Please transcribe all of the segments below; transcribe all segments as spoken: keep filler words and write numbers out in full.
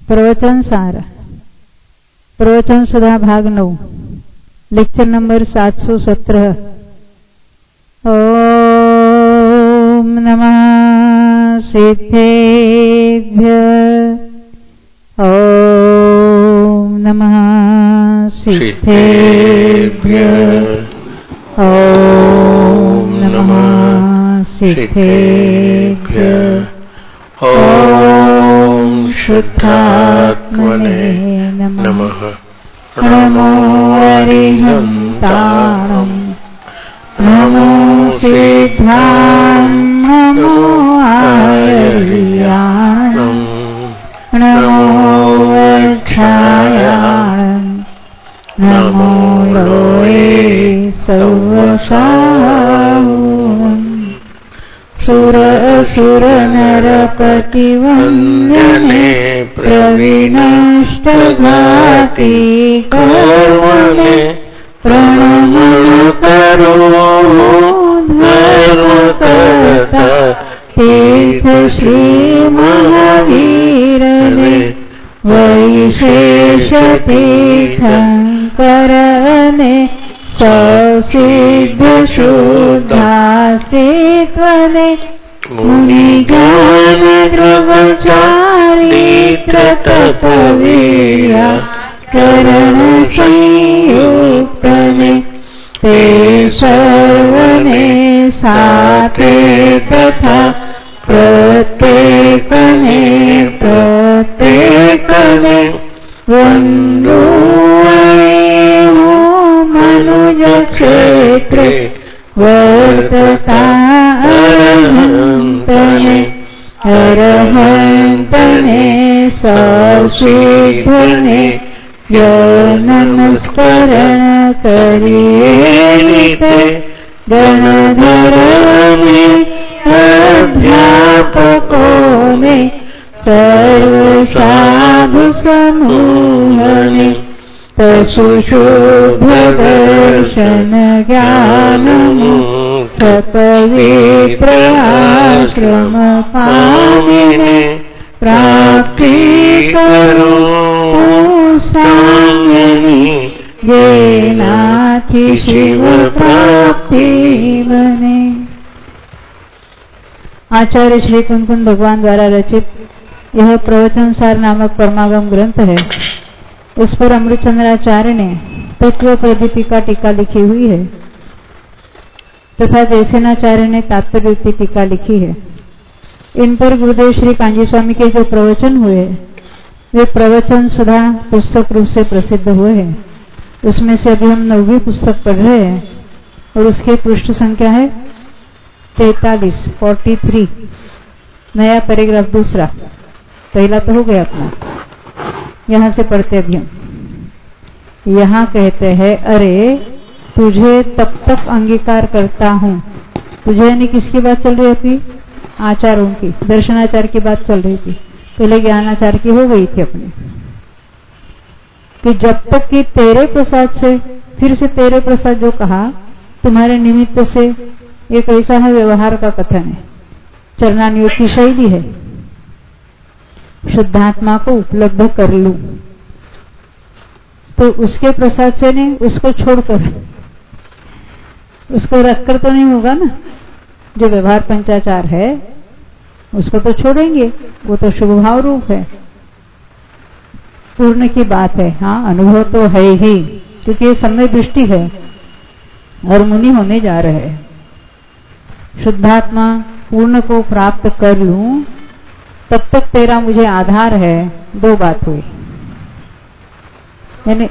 प्रवचन सार प्रवचन सुधा भाग नौ लेक्चर नंबर सात सौ सत्रह। ओम नमः सिद्धेभ्य ओम नमः सिद्धेभ्य ओम नमः सिद्धेभ्य ओम शुद्धात्मने नमः। नमो अरिहन्तारं नमो सिद्धां नमो आयर्याणं नमो वक्षायाणं नमो लोये सौवसाहुं सुर असुर नरपतिवन्द्यने प्रविनष्टघाती कर्मणे प्रणमन करो धर्मकर्ता तीर्थ श्री महावीरने वैशेष तीर्थंकरने ससिद्ध शुद्धास्तित्वने मुनिज्ञान ध्रुवचारित्र तपवीर्या करण संयुक्तने ते सर्वने साथे तथा प्रत्येकने प्रत्येकने वन्दो मनुज क्षेत्रे वर्तता अरहन्तने अरहन्तने ससिद्धने यो नमस्करण करिए गणधरने अध्यापकोने सर्व साधु समूहने तसुशुभ दर्शन ज्ञानमुक्त पवित्र आश्रम पाविने प्राप्ति करो साम्यनी येनाथि शिव प्राप्ति बने। आचार्य श्री कुंकुन भगवान द्वारा रचित यह प्रवचन सार नामक परमागम ग्रंथ है। उस पर अमृतचंद्राचार्य ने तत्व प्रदीपिका टीका लिखी हुई है तथा जयसेनाचार्य ने तात्पर्य टीका लिखी है। इन पर गुरुदेव श्री कांजी स्वामी के जो प्रवचन हुए वे प्रवचन सुधा पुस्तक रूप से प्रसिद्ध हुए हैं। उसमें से अभी हम नौवीं पुस्तक पढ़ रहे हैं और उसके पृष्ठ संख्या है तैतालीस फोर्टी थ्री, नया पैराग्राफ दूसरा। पहला तो हो गया अपना। यहां से पढ़ते अभी हम। यहां कहते हैं, अरे तुझे तब तक अंगीकार करता हूं। तुझे यानी किसकी बात चल रही थी? आचार्यों की, दर्शनाचार्य की बात चल रही थी। पहले ज्ञानाचार्य की हो गई थी अपनी, कि जब तक कि तेरे प्रसाद से, फिर से तेरे प्रसाद जो कहा, तुम्हारे निमित्त से एक ऐसा है व्यवहार का कथन है, चरणानुयोग की शैली है, शुद्धात्मा को उपलब्ध कर लूं तो उसके प्रसाद से नहीं, उसको छोड़कर, उसको रखकर तो नहीं होगा ना। जो व्यवहार पंचाचार है उसको तो छोड़ेंगे, वो तो शुभ भाव रूप है, पूर्ण की बात है। हाँ, अनुभव तो है ही, क्योंकि ये समय दृष्टि है और मुनि होने जा रहे हैं। शुद्धात्मा पूर्ण को प्राप्त कर लूं तब तक तेरा मुझे आधार है। दो बात हुई, यानी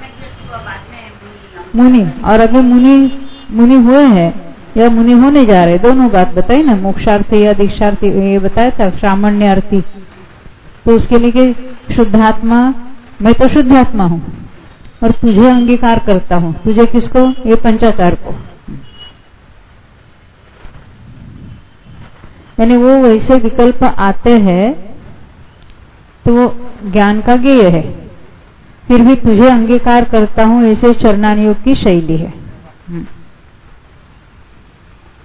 मुनि और अभी मुनि मुनि हुए हैं या मुनि होने जा रहे, दोनों बात बताई ना। मोक्षार्थी या दीक्षार्थी ये बताया था, सामान्यार्थी। तो उसके लिए कि शुद्धात्मा, मैं तो शुद्धात्मा हूं और तुझे अंगीकार करता हूं। तुझे किसको? ये पंचाचार को। यानी वो वैसे विकल्प आते हैं तो वो ज्ञान का ज्ञेय है, फिर भी तुझे अंगीकार करता हूं, ऐसे चरणानुयोग की शैली है।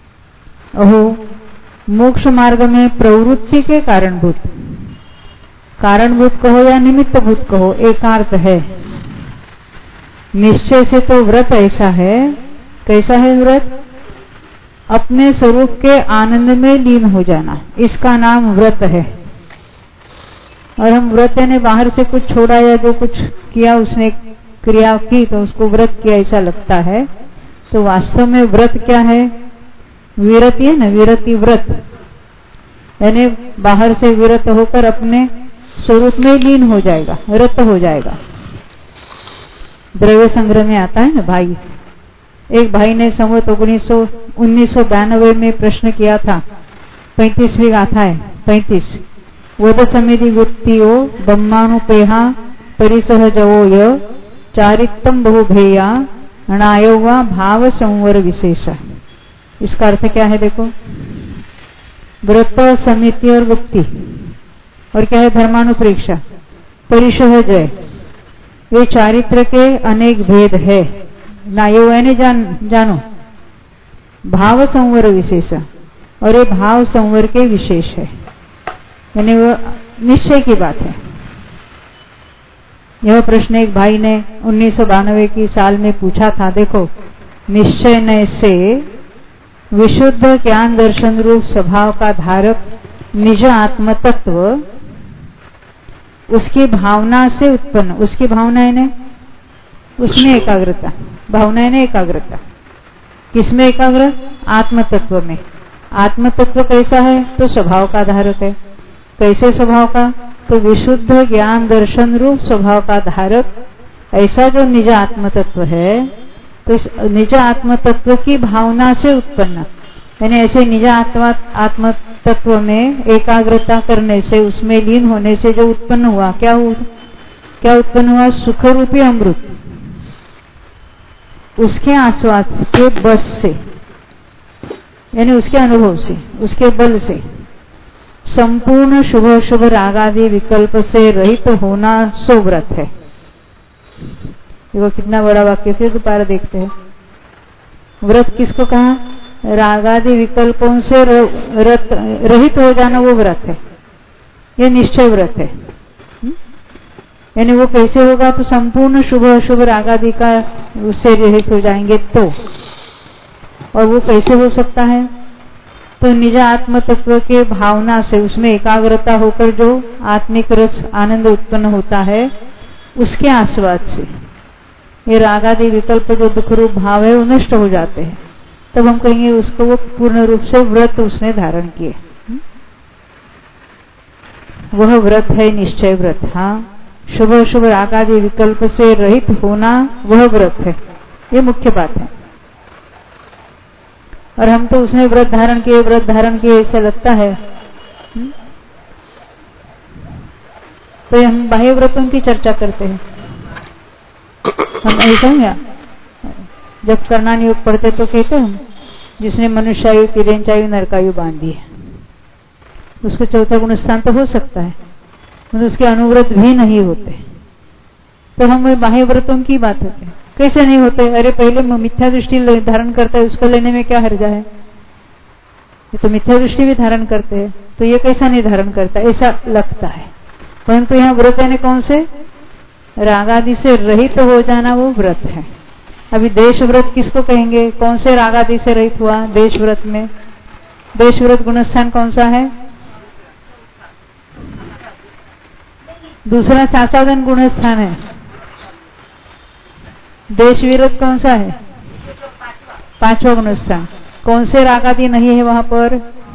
अहो मोक्ष मार्ग में प्रवृत्ति के कारणभूत कारणभूत कहो या निमित्तभूत कहो, एकार्थ है। निश्चय से तो व्रत ऐसा है, कैसा है व्रत? अपने स्वरूप के आनंद में लीन हो जाना, इसका नाम व्रत है। और हम व्रत यानी बाहर से कुछ छोड़ा या जो कुछ किया उसने क्रिया की तो उसको व्रत किया ऐसा लगता है, तो वास्तव में व्रत क्या है? विरति है ना, विरति व्रत, यानी बाहर से विरत होकर अपने स्वरूप में लीन हो जाएगा, रत हो जाएगा। द्रव्य संग्रह में आता है ना भाई, एक भाई ने संवत उन्नीस सौ उन्नीस सौ बानवे में प्रश्न किया था, पैंतीसवीं गाथा है, पैंतीस, वद समिति वृत्तियो ब्रह्मानुपेहा परिसहजवो य चारित्तम बहुभेया अणायोवा भाव संवर विशेष। इसका अर्थ क्या है? देखो, व्रत, समिति और वृत्ति, और क्या है? धर्मानुप्रेक्षा, परिसहज, ये चारित्र के अनेक भेद है। नायो यानी जान जानो, भाव संवर विशेष, और ये भाव संवर के विशेष है, यानी वो निश्चय की बात है। यह प्रश्न एक भाई ने उन्नीस सौ बानवे की साल में पूछा था। देखो, निश्चय न से विशुद्ध ज्ञान दर्शन रूप स्वभाव का धारक निज आत्म तत्व उसकी भावना से उत्पन्न, उसकी भावना ने उसमें एकाग्रता, भावना ने एकाग्रता, किसमें एकाग्र? आत्म तत्व में। आत्म तत्व कैसा है? तो स्वभाव का धारक है। कैसे स्वभाव का? तो विशुद्ध ज्ञान दर्शन रूप स्वभाव का धारक, ऐसा जो निज आत्म तत्व है, तो इस निज आत्म तत्व की भावना से उत्पन्न, यानी ऐसे निज आत्मा आत्म तत्व में एकाग्रता करने से, उसमें लीन होने से जो उत्पन्न हुआ, क्या हुआ? क्या उत्पन्न हुआ? सुख रूपी अमृत, उसके आस्वाद के बस से, यानी उसके अनुभव से, उसके बल से संपूर्ण शुभ शुभ रागादि विकल्प से रहित होना सो व्रत है। देखो कितना बड़ा वाक्य, फिर दोबारा देखते हैं। व्रत किसको कहा? रागादि विकल्पों से रत, रहित हो जाना वो व्रत है, ये निश्चय व्रत है। यानी वो कैसे होगा? तो संपूर्ण शुभ अशुभ रागादि का उससे रहित हो जाएंगे तो। और वो कैसे हो सकता है? तो निज आत्म तत्व के भावना से, उसमें एकाग्रता होकर जो आत्मिक रस आनंद उत्पन्न होता है, उसके आस्वाद से ये रागादि विकल्प जो दुख रूप भाव है वो नष्ट हो जाते हैं। तब हम कहेंगे उसको वो पूर्ण रूप से व्रत उसने धारण किए, वह व्रत है निश्चय व्रत। हाँ, शुभ शुभ रागादि विकल्प से रहित होना वह व्रत है, ये मुख्य बात है। और हम तो उसने व्रत धारण किए, व्रत धारण किए ऐसा लगता है। तो हम बाह्य व्रतों की चर्चा करते हैं। हम ऐसा है, जब करणानि योग पढ़ते तो कहते हम, जिसने मनुष्यायु तिरंचायु नरकायु बांधी है, उसको चौथा गुण स्थान तो हो सकता है, तो उसके अनुव्रत भी नहीं होते। तो हम बाह्य व्रतों की बात होते हैं। कैसे नहीं होते? अरे पहले मिथ्या दृष्टि धारण करता है, उसको लेने में क्या हर्जा है? ये तो मिथ्या दृष्टि भी धारण करते हैं, तो ये कैसा नहीं धारण करता, ऐसा लगता है। परंतु यहाँ व्रत यानी कौन से? रागादि से रहित हो जाना वो व्रत है। अभी देश व्रत किसको कहेंगे? कौन से रागादि से रहित हुआ देश व्रत में? देश व्रत गुणस्थान कौन सा है? दूसरा सासाधन गुणस्थान है। देश विरत कौन सा है? पांचवा गुणस्थान। कौन से रागादि नहीं है वहां पर?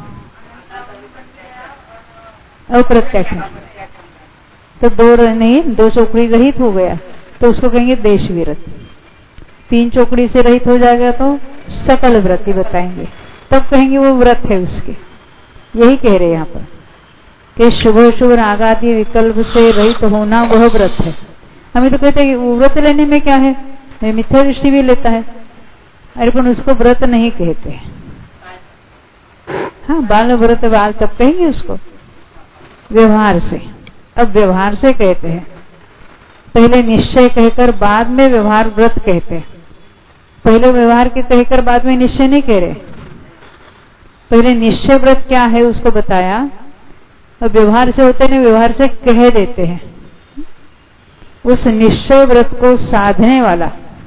अप्रत्यक्ष। तो दो नहीं, दो चौकड़ी रहित हो गया तो उसको कहेंगे देश विरत। तीन चौकड़ी से रहित हो जाएगा तो सकल व्रति बताएंगे, तब कहेंगे वो व्रत है उसके। यही कह रहे हैं यहाँ पर कि शुभ शुभ रागादि विकल्प से रहित होना वह व्रत है। हमें तो कहते हैं व्रत लेने में क्या है, मिथ्या दृष्टि भी लेता है, अरे पर उसको व्रत नहीं कहते। हाँ, बाल व्रत बाल तब कहेंगे उसको व्यवहार से। अब व्यवहार से कहते हैं, पहले निश्चय कहकर बाद में व्यवहार व्रत कहते हैं। पहले व्यवहार के कहकर बाद में निश्चय नहीं कह रहे। पहले निश्चय व्रत क्या है उसको बताया, और व्यवहार से होते नहीं, व्यवहार से कह देते हैं। उस निश्चय व्रत को साधने वाला,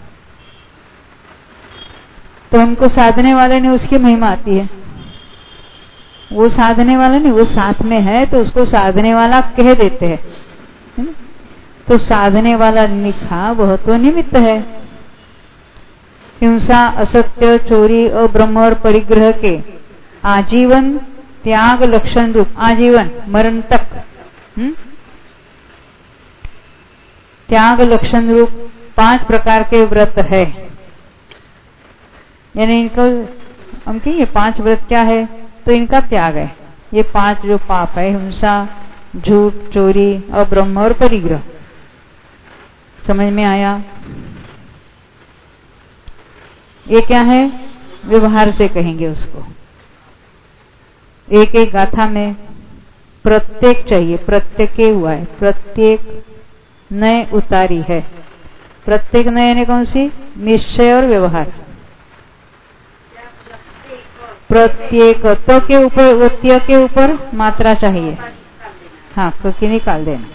तो हमको साधने वाले ने उसकी महिमा आती है। वो साधने वाला नहीं, वो साथ में है तो उसको साधने वाला कह देते हैं। तो साधने वाला लिखा वह तो निमित्त है। हिंसा, असत्य, चोरी और ब्रह्म और परिग्रह के आजीवन त्याग लक्षण रूप, आजीवन मरण तक हुँ? त्याग लक्षण रूप पांच प्रकार के व्रत है। यानी इनको हम कहें ये पांच व्रत क्या है, तो इनका त्याग है। ये पांच जो पाप है, हिंसा, झूठ, चोरी और ब्रह्म और परिग्रह। समझ में आया? ये क्या है, व्यवहार से कहेंगे उसको। एक एक गाथा में प्रत्येक चाहिए, प्रत्येक हुआ है, प्रत्येक नए उतारी है। प्रत्येक नए ने कौन सी, निश्चय और व्यवहार। प्रत्येक तो के ऊपर, वत्य के ऊपर मात्रा चाहिए, हाँ क्योंकि निकाल देना।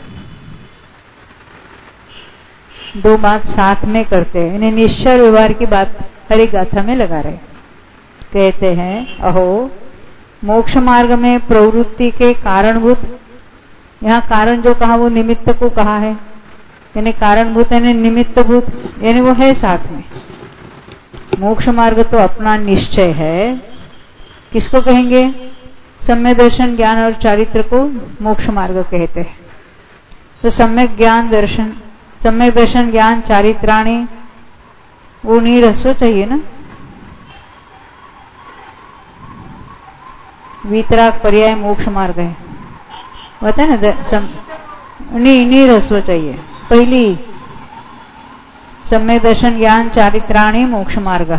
दो बात साथ में करते हैं, इन्हें निश्चय और व्यवहार की बात हर एक गाथा में लगा रहे। कहते हैं अहो मोक्ष मार्ग में प्रवृत्ति के कारणभूत, यहाँ कारण जो कहा वो निमित्त को कहा है, यानी कारणभूत यानी निमित्तभूत, यानी वो है साथ में। मोक्ष मार्ग तो अपना निश्चय है। किसको कहेंगे, सम्यक दर्शन, ज्ञान और चारित्र को मोक्ष मार्ग कहते हैं। तो सम्यक ज्ञान दर्शन, सम्यक दर्शन, ज्ञान, चारित्राणी, वो नहीं रसो चाहिए ना। वीतराग पर्याय मोक्ष मार्ग है, बता ना, नहीं नहीं रसो चाहिए। पहली सम्यक दर्शन, ज्ञान, चारित्राणी, मोक्ष मार्ग।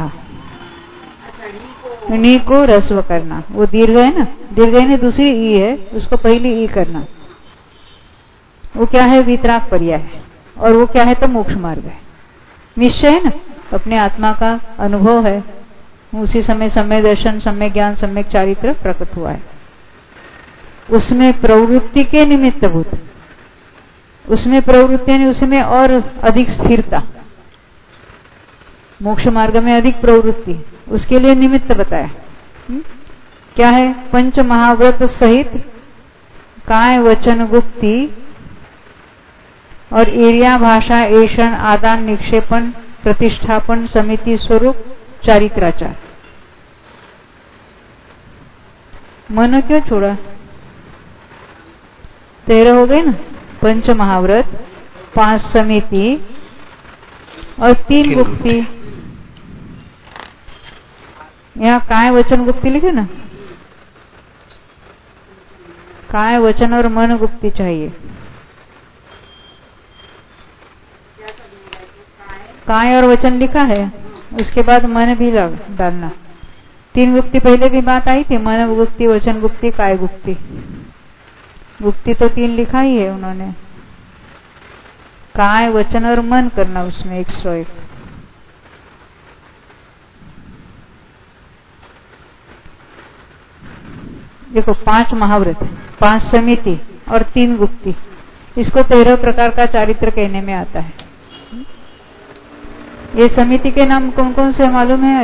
नी को रस्व करना, वो दीर्घ है ना, दीर्घ ने दूसरी ई है, उसको पहली ई करना। वो क्या है, वीतराग पर्याय है। और वो क्या है, तो मोक्ष मार्ग है। निश्चय है ना, अपने आत्मा का अनुभव है। उसी समय सम्यक दर्शन, सम्यक ज्ञान, सम्यक चारित्र प्रकट हुआ है। उसमें प्रवृत्ति के निमित्तभूत, उसमें प्रवृत्ति यानी उसमें और अधिक स्थिरता। मोक्ष मार्ग में अधिक प्रवृत्ति, उसके लिए निमित्त बताया। हुँ? क्या है, पंच महाव्रत सहित काय वचन गुप्ति और एरिया भाषा ऐषण आदान निक्षेपण प्रतिष्ठापन समिति स्वरूप चारित्राचार। मन क्यों छोड़ा, तेरह हो गए ना, पंच महाव्रत, पांच समिति और तीन गुप्ति। यहाँ काय वचन गुप्ति लिखे ना, काय वचन और मन गुप्ति चाहिए। काय और वचन लिखा है, उसके बाद मन भी डालना। तीन गुप्ति पहले भी बात आई थी, मन गुप्ति, वचन गुप्ति, काय गुप्ति। गुप्ति तो तीन लिखा ही है उन्होंने, काय वचन और मन करना उसमें एक सौ एक। देखो पांच महाव्रत, पांच समिति और तीन गुप्ति, इसको तेरह प्रकार का चारित्र कहने में आता है। ये समिति के नाम कौन कौन से मालूम है?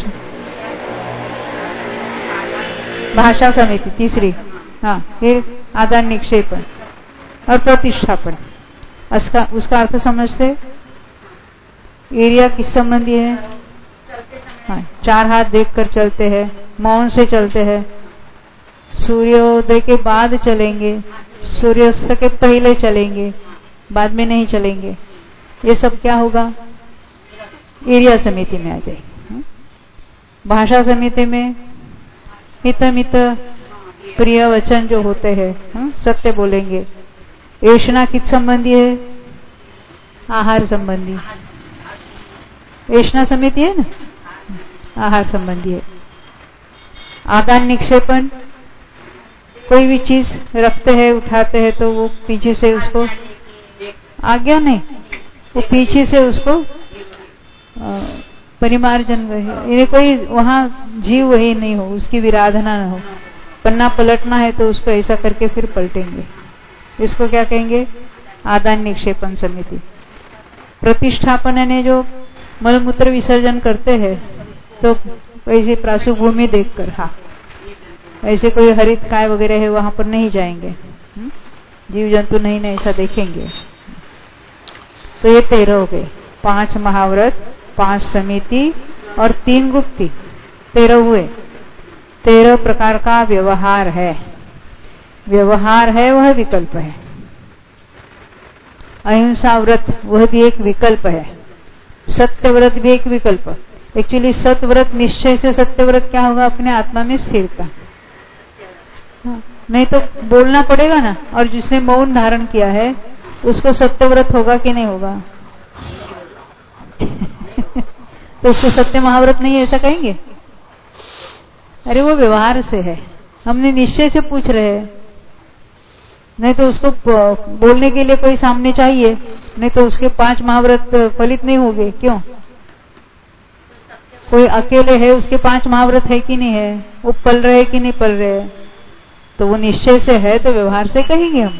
भाषा समिति तीसरी, हाँ, फिर आदान निक्षेपण और प्रतिष्ठापन। उसका उसका अर्थ समझते, एरिया किस संबंधी है? हाँ, चार हाथ देखकर चलते हैं, मौन से चलते हैं, सूर्योदय के बाद चलेंगे, सूर्यास्त के पहले चलेंगे, बाद में नहीं चलेंगे। ये सब क्या होगा? एरिया समिति में आ जाएगी। भाषा समिति में हित मित प्रिय वचन जो होते हैं, सत्य बोलेंगे। ऐषणा किस संबंधी है? आहार संबंधी। ऐषणा समिति है ना, आहार संबंधी है। आदान निक्षेपण, कोई भी चीज रखते हैं, उठाते हैं, तो वो पीछे से उसको आज्ञा नहीं, वो पीछे से उसको परिमार्जन, ये कोई वहां जीव वही नहीं हो, उसकी विराधना न हो, पन्ना पलटना है तो उसको ऐसा करके फिर पलटेंगे। इसको क्या कहेंगे? आदान निक्षेपण समिति। प्रतिष्ठापन यानी जो मलमूत्र विसर्जन करते हैं तो ऐसे प्रासु भूमि देखकर, हाँ ऐसे कोई हरित काय वगैरह है वहां पर नहीं जाएंगे, जीव जंतु नहीं नहीं ऐसा देखेंगे। तो ये तेरह हो गए, पांच महाव्रत, पांच समिति और तीन गुप्ती, तेरह हुए। तेरह प्रकार का व्यवहार है। व्यवहार है वह विकल्प है। अहिंसा व्रत वह भी एक विकल्प है। सत्य व्रत भी एक विकल्प। एक्चुअली सत्व्रत निश्चय से सत्य व्रत क्या होगा? अपने आत्मा में स्थिरता। नहीं तो बोलना पड़ेगा ना, और जिसने मौन धारण किया है उसको सत्यव्रत होगा कि नहीं होगा? तो उसको सत्य महाव्रत नहीं है ऐसा कहेंगे? अरे वो व्यवहार से है, हमने निश्चय से पूछ रहे हैं। नहीं तो उसको बोलने के लिए कोई सामने चाहिए, नहीं तो उसके पांच महाव्रत फलित नहीं होंगे। क्यों? कोई अकेले है, उसके पांच महाव्रत है कि नहीं है, वो पल रहे कि नहीं पल रहे, तो वो निश्चय से है तो व्यवहार से कहेंगे हम।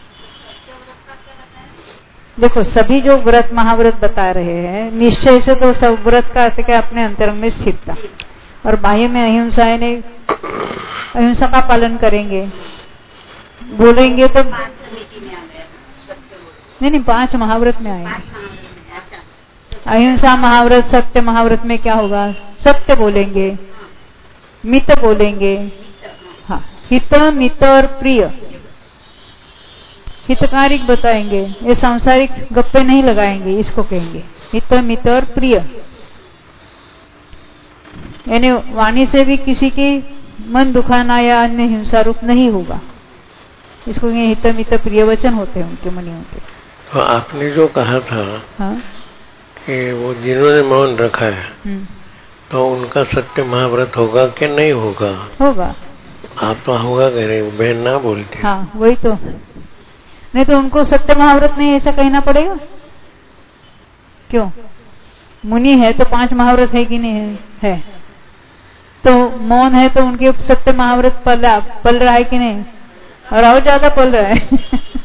देखो सभी जो व्रत महाव्रत बता रहे हैं निश्चय से, तो सब व्रत का अर्थ क्या? अपने अंतरंग में स्थिरता। और बाह्य में अहिंसा यानी अहिंसा का पालन करेंगे, बोलेंगे तो नहीं नहीं पांच महाव्रत में आएंगे। अहिंसा महाव्रत, सत्य महाव्रत में क्या होगा? सत्य बोलेंगे, मित बोलेंगे, हाँ हित मित और प्रिय, हितकारिक बताएंगे, ये सांसारिक गप्पे नहीं लगाएंगे, इसको कहेंगे हित मित और प्रिय। यानी वाणी से भी किसी की मन दुखाना या अन्य हिंसा रूप नहीं होगा, इसको ये हित मित प्रिय वचन होते हैं उनके मनियों के। तो आपने जो कहा था, हाँ? कि वो जिन्होंने मौन रखा है तो उनका सत्य महाव्रत होगा कि नहीं होगा? होगा। आप तो होगा कह रहे, बहन ना बोलती। हाँ वही तो, नहीं तो उनको सत्य महाव्रत नहीं ऐसा कहना पड़ेगा। क्यों? मुनि है तो पांच महाव्रत है कि नहीं है? है। तो मौन है तो उनके सत्य महाव्रत पल पल रहा है कि नहीं? और और ज्यादा पल रहा है।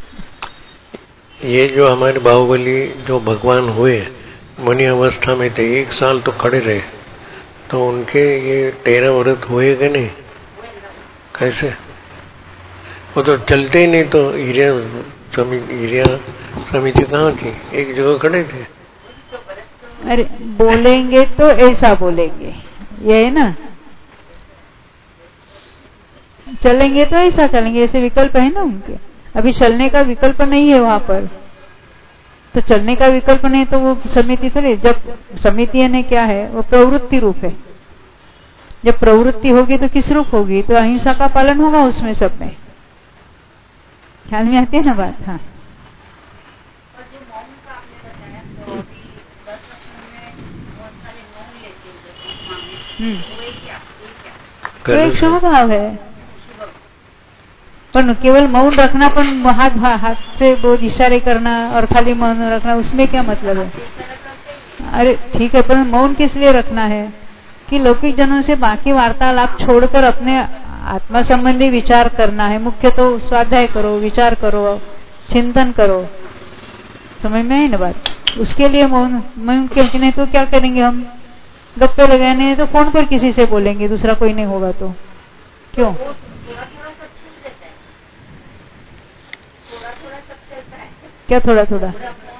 ये जो हमारे बाहुबली जो भगवान हुए मुनि अवस्था में थे, एक साल तो खड़े रहे, तो उनके ये तेरह व्रत हुए कि नहीं? कैसे? वो तो चलते ही नहीं, तो हीरिया समिति हीरिया समिति कहाँ थी? एक जगह खड़े थे। अरे बोलेंगे तो ऐसा बोलेंगे, ये है ना। चलेंगे तो ऐसा चलेंगे, ऐसे विकल्प है ना उनके। अभी चलने का विकल्प नहीं है वहां पर, तो चलने का विकल्प नहीं तो वो समिति थोड़ी। जब समिति ने क्या है, वो प्रवृत्ति रूप है। जब प्रवृत्ति होगी तो किस रूप होगी? तो अहिंसा का पालन होगा उसमें सब में। ख्याल में आती है ना बात? हाँ। हम्म तो एक शुभ भाव है, पर केवल मौन रखना, पर हाथ हाथ से बहुत इशारे करना और खाली मौन रखना, उसमें क्या मतलब है? अरे ठीक है, पर मौन किस लिए रखना है? कि लौकिक जनों से बाकी वार्तालाप छोड़कर अपने आत्मा संबंधी विचार करना है। मुख्य तो स्वाध्याय करो, विचार करो, चिंतन करो। समझ में आई ना बात? उसके लिए मौन मौन क्योंकि नहीं तो क्या करेंगे हम? गप्पे लगाने तो फोन पर किसी से बोलेंगे, दूसरा कोई नहीं होगा तो। क्यों? क्या थोड़ा थोड़ा?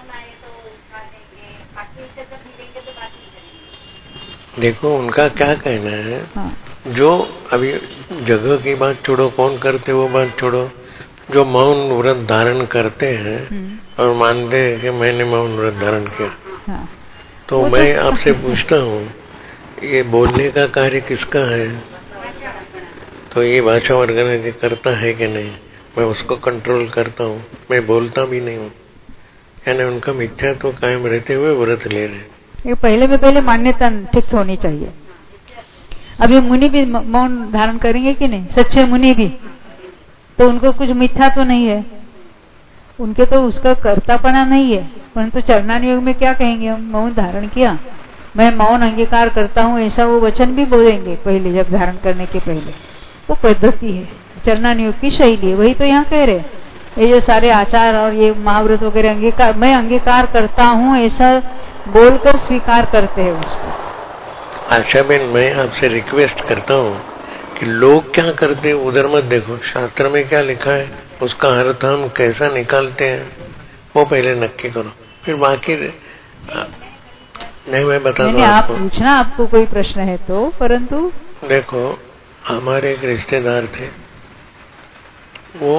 देखो उनका क्या कहना है। हाँ। जो अभी जगह की बात छोड़ो, कौन करते वो बात छोड़ो, जो मौन व्रत धारण करते हैं और मानते हैं कि मैंने मौन व्रत धारण किया। हाँ। तो मैं तो आपसे पूछता हूँ, ये बोलने का कार्य किसका है? तो ये भाषा वर्गन करता है कि नहीं? मैं उसको कंट्रोल करता हूँ, मैं बोलता भी नहीं हूँ, यानी उनका मिथ्या तो कायम रहते हुए व्रत ले रहे। ये पहले में पहले मान्यता ठीक होनी चाहिए। अभी मुनि भी मौन धारण करेंगे कि नहीं? सच्चे मुनि भी, तो उनको कुछ मिथ्या तो नहीं है, उनके तो उसका कर्तापना नहीं है। परंतु चरणान योग में क्या कहेंगे हम? मौन धारण किया, मैं मौन अंगीकार करता हूँ, ऐसा वो वचन भी बोलेंगे पहले, जब धारण करने के पहले। वो पद्धति है, चरणानुयोग की शैली है। वही तो यहाँ कह रहे हैं, ये जो सारे आचार और ये महाव्रत वगैरह अंगीकार, मैं अंगीकार करता हूँ ऐसा बोलकर स्वीकार करते हैं उसको। आशा बेन, मैं आपसे रिक्वेस्ट करता हूँ कि लोग क्या करते हैं उधर मत देखो, शास्त्र में क्या लिखा है उसका अर्थ हम कैसा निकालते हैं वो पहले नक्की करो, फिर बाकी नहीं मैं बता दूं आप पूछना आपको कोई प्रश्न है तो। परंतु देखो, हमारे एक रिश्तेदार थे, वो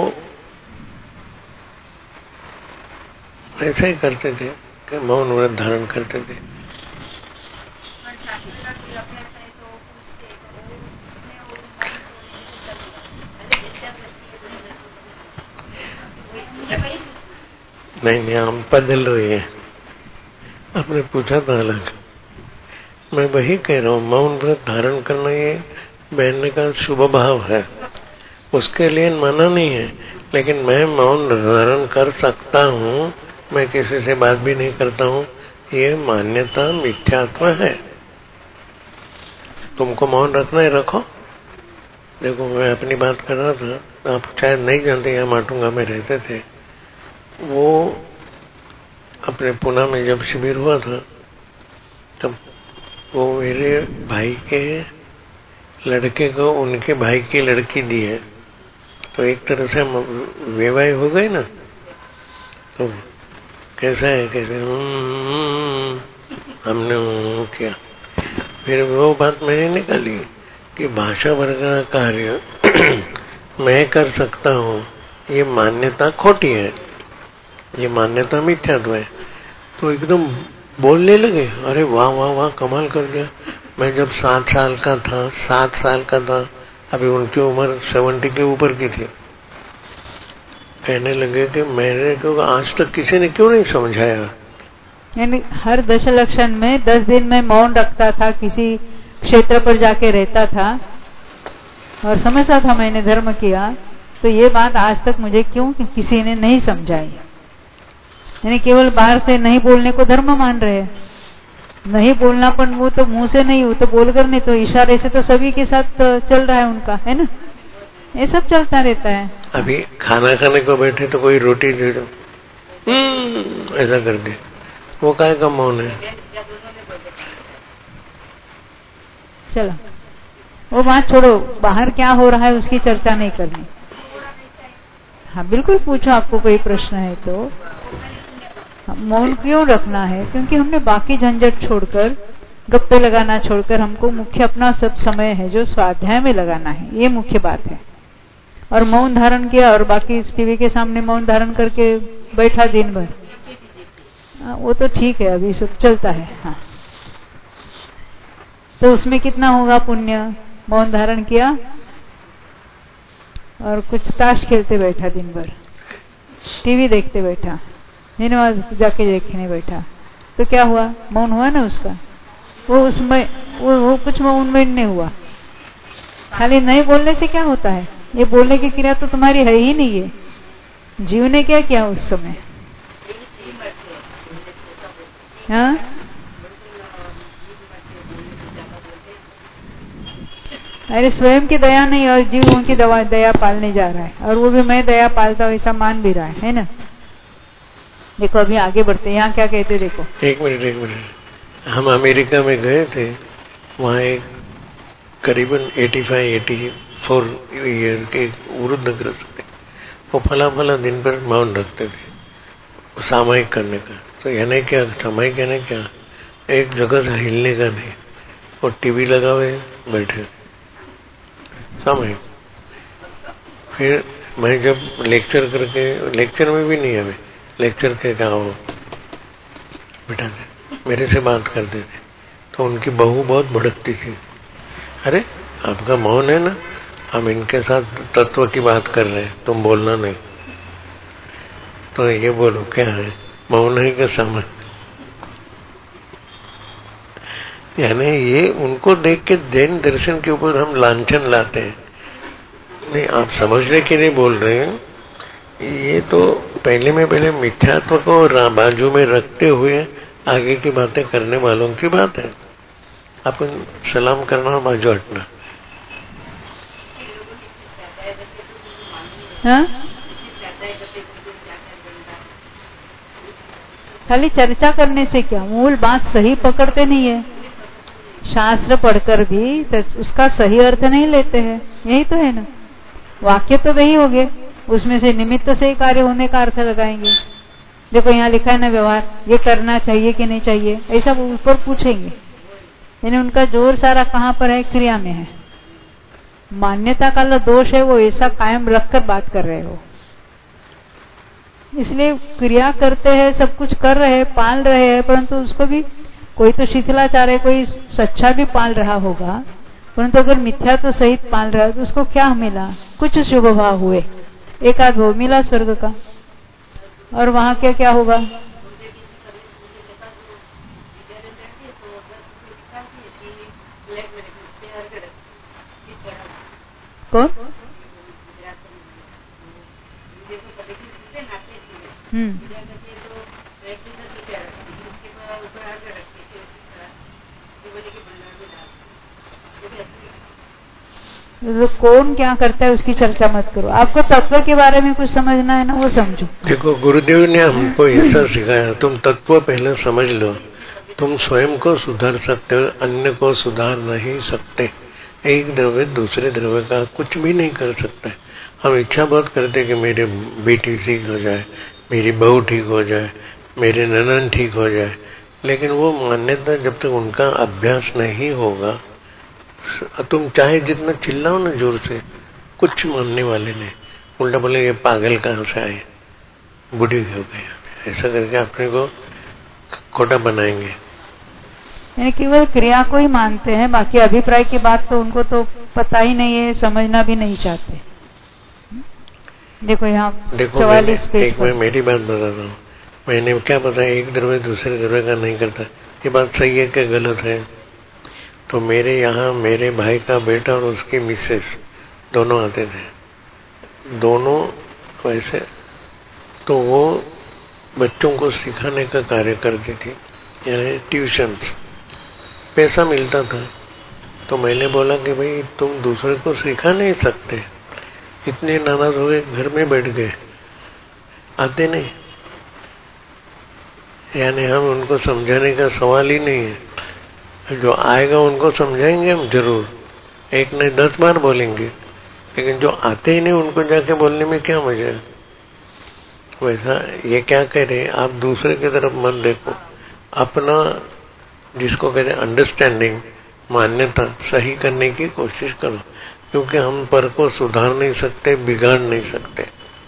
ऐसा ही करते थे कि मौन व्रत धारण करते थे। नहीं नहीं, हम बदल रही है, आपने पूछा था अलग। मैं वही कह रहा हूँ, मौन व्रत धारण करना ये बहन का शुभ भाव है, उसके लिए मना नहीं है, लेकिन मैं मौन धारण कर सकता हूँ, मैं किसी से बात भी नहीं करता हूँ, ये मान्यता मिथ्यात्व है। तुमको मौन रखना है रखो। देखो, मैं अपनी बात कर रहा था, आप शायद नहीं जानते, यहाँ माटुंगा में रहते थे वो। अपने पुणे में जब शिविर हुआ था तब वो मेरे भाई के लड़के को उनके भाई की लड़की दी है, तो एक तरह से विवाह हो गई ना। तो कैसा है, कैसे हमने किया। फिर वो बात मैंने निकाली कि भाषा वर्ग का कार्य मैं कर सकता हूँ, ये मान्यता खोटी है, ये मान्यता मिथ्यात्व है। तो एकदम बोलने लगे, अरे वाह वाह वाह, कमाल कर दिया। मैं जब सात साल का था सात साल का था अभी उनकी उम्र सेवेंटी के ऊपर की थी। कहने लगे कि मेरे को आज तक किसी ने क्यों नहीं समझाया। यानी हर दश लक्षण में दस दिन में मौन रखता था, किसी क्षेत्र पर जाके रहता था और समझता था मैंने धर्म किया, तो ये बात आज तक मुझे क्यों किसी ने नहीं समझाई। यानी केवल बाहर से नहीं बोलने को धर्म मान रहे हैं, नहीं बोलना, पर वो तो मुंह से नहीं, वो तो बोलकर नहीं, तो इशारे से तो सभी के साथ चल रहा है उनका, है ना। ये सब चलता रहता है। अभी खाना खाने को बैठे तो कोई रोटी दे दो, ऐसा कर दे, वो काय का मौन है। चलो वो बात छोड़ो, बाहर क्या हो रहा है उसकी चर्चा नहीं करनी। हाँ बिल्कुल, पूछो, आपको कोई प्रश्न है तो। मौन क्यों रखना है? क्योंकि हमने बाकी झंझट छोड़कर, गप्पे लगाना छोड़कर, हमको मुख्य अपना सब समय है जो स्वाध्याय में लगाना है, ये मुख्य बात है। और मौन धारण किया और बाकी इस टीवी के सामने मौन धारण करके बैठा दिन भर, वो तो ठीक है, अभी सब चलता है। हाँ, तो उसमें कितना होगा पुण्य? मौन धारण किया और कुछ ताश खेलते बैठा दिन भर, टीवी देखते बैठा, सिनेमा जाके देखने बैठा, तो क्या हुआ? मौन हुआ ना उसका। वो उसमें वो, वो कुछ मौन में नहीं हुआ। खाली नहीं बोलने से क्या होता है? ये बोलने की क्रिया तो तुम्हारी है ही नहीं है। जीव ने क्या किया उस समय? हाँ, अरे स्वयं की दया नहीं और जीवों की दवा दया पालने जा रहा है, और वो भी मैं दया पालता हूँ ऐसा मान भी रहा है, है ना। देखो अभी आगे बढ़ते हैं, यहाँ क्या कहते देखो। एक मिनट एक मिनट, हम अमेरिका में गए थे, वहाँ एक करीबन पचासी चौरासी ईयर के वृद्ध ग्रस्त थे। वो फला फला दिन पर मौन रखते थे सामायिक करने का। तो यानी क्या सामायिक, यानी क्या, एक जगह से हिलने का नहीं, वो टीवी लगा हुए बैठे सामायिक। फिर मैं जब लेक्चर करके, लेक्चर में भी नहीं, हमें लेक्चर के क्या हो बेटा मेरे से बात करते थे, तो उनकी बहू बहुत भड़कती थी, अरे आपका मौन है ना, हम इनके साथ तत्व की बात कर रहे हैं, तुम बोलना नहीं। तो ये बोलो क्या है, मौन है क्या समय? यानी ये उनको देख के जैन दर्शन के ऊपर हम लांछन लाते हैं। नहीं, आप समझने के लिए बोल रहे हैं, ये तो पहले में पहले मिथ्यात्व को बाजू में रखते हुए आगे की बातें करने वालों की बात है। अपन सलाम करना और बाजू हटना। हाँ? खाली चर्चा करने से क्या, मूल बात सही पकड़ते नहीं है। शास्त्र पढ़कर भी तो उसका सही अर्थ नहीं लेते हैं, यही तो है ना। वाक्य तो वही हो गए, उसमें से निमित्त से कार्य होने का अर्थ लगाएंगे। देखो यहाँ लिखा है ना व्यवहार, ये करना चाहिए कि नहीं चाहिए, ऐसा वो ऊपर पूछेंगे। यानी उनका जोर सारा कहाँ पर है, क्रिया में है। मान्यता का जो दोष है वो ऐसा कायम रखकर बात कर रहे हो। इसलिए क्रिया करते हैं, सब कुछ कर रहे हैं, पाल रहे हैं, परंतु उसको भी कोई तो शिथिलाचार है, कोई सच्चा भी पाल रहा होगा, परंतु अगर मिथ्या तो सहित पाल रहा है तो उसको क्या मिला, कुछ शुभ भाव हुए, एक आध भाव मिला स्वर्ग का। और वहां क्या क्या होगा, कौन? हम्म तो कौन क्या करता है उसकी चर्चा मत करो। आपको तत्व के बारे में कुछ समझना है ना, वो समझो। देखो गुरुदेव ने हमको ऐसा सिखाया, तुम तत्व पहले समझ लो। तुम स्वयं को सुधार सकते हो, अन्य को सुधार नहीं सकते। एक द्रव्य दूसरे द्रव्य का कुछ भी नहीं कर सकता। हम इच्छा बहुत करते कि मेरी बेटी ठीक हो जाए, मेरी बहू ठीक हो जाए, मेरे ननन ठीक हो जाए, लेकिन वो मान्यता जब तक उनका अभ्यास नहीं होगा, तुम चाहे जितना चिल्लाओ ना जोर से, कुछ मानने वाले नहीं। उल्टा बोले ये पागल कहाँ से आए, बूढ़ी हो गए, ऐसा करके अपने को खोटा बनाएंगे। यानी केवल क्रिया को ही मानते हैं, बाकी अभिप्राय की बात तो उनको तो पता ही नहीं है, समझना भी नहीं चाहते। देखो यहाँ चौवालीस पेज एक मैं मेरी बात बता रहा हूँ, मैंने क्या पता एक द्रव्य दूसरे द्रव्य का नहीं करता, ये बात सही है कि गलत है। तो मेरे यहाँ मेरे भाई का बेटा और उसकी मिसेस दोनों आते थे, दोनों वैसे, तो वो बच्चों को सिखाने का कार्य करती थी, यानी ट्यूशन्स, पैसा मिलता था। तो मैंने बोला कि भाई तुम दूसरे को सिखा नहीं सकते, इतने नाराज हो गए, घर में बैठ गए, आते नहीं। यानी हम उनको समझाने का सवाल ही नहीं है, जो आएगा उनको समझाएंगे हम जरूर, एक नहीं दस बार बोलेंगे, लेकिन जो आते ही नहीं उनको जाके बोलने में क्या मजा है। वैसा ये क्या कह रहे, आप दूसरे की तरफ मत देखो, अपना जिसको कहते हैं अंडरस्टैंडिंग, मान्यता सही करने की कोशिश करो, क्योंकि हम पर को सुधार नहीं सकते, बिगाड़ नहीं सकते।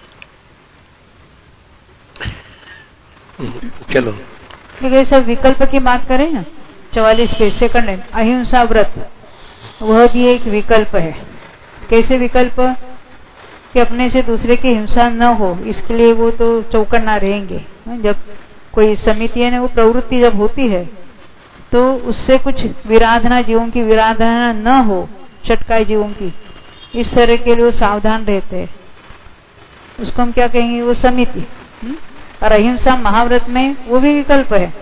चलो ठीक है, सब विकल्प की बात करें ना, चौवालीस पेज से करने। अहिंसा व्रत वह भी एक विकल्प है। कैसे विकल्प, कि अपने से दूसरे की हिंसा न हो, इसके लिए वो तो चौकन्ना रहेंगे। जब कोई समिति है ना, वो प्रवृत्ति जब होती है तो उससे कुछ विराधना, जीवों की विराधना न हो, चटकाई जीवों की, इस तरह के लिए वो सावधान रहते हैं। उसको हम क्या कहेंगे, वो समिति। और अहिंसा महाव्रत में वो भी विकल्प है।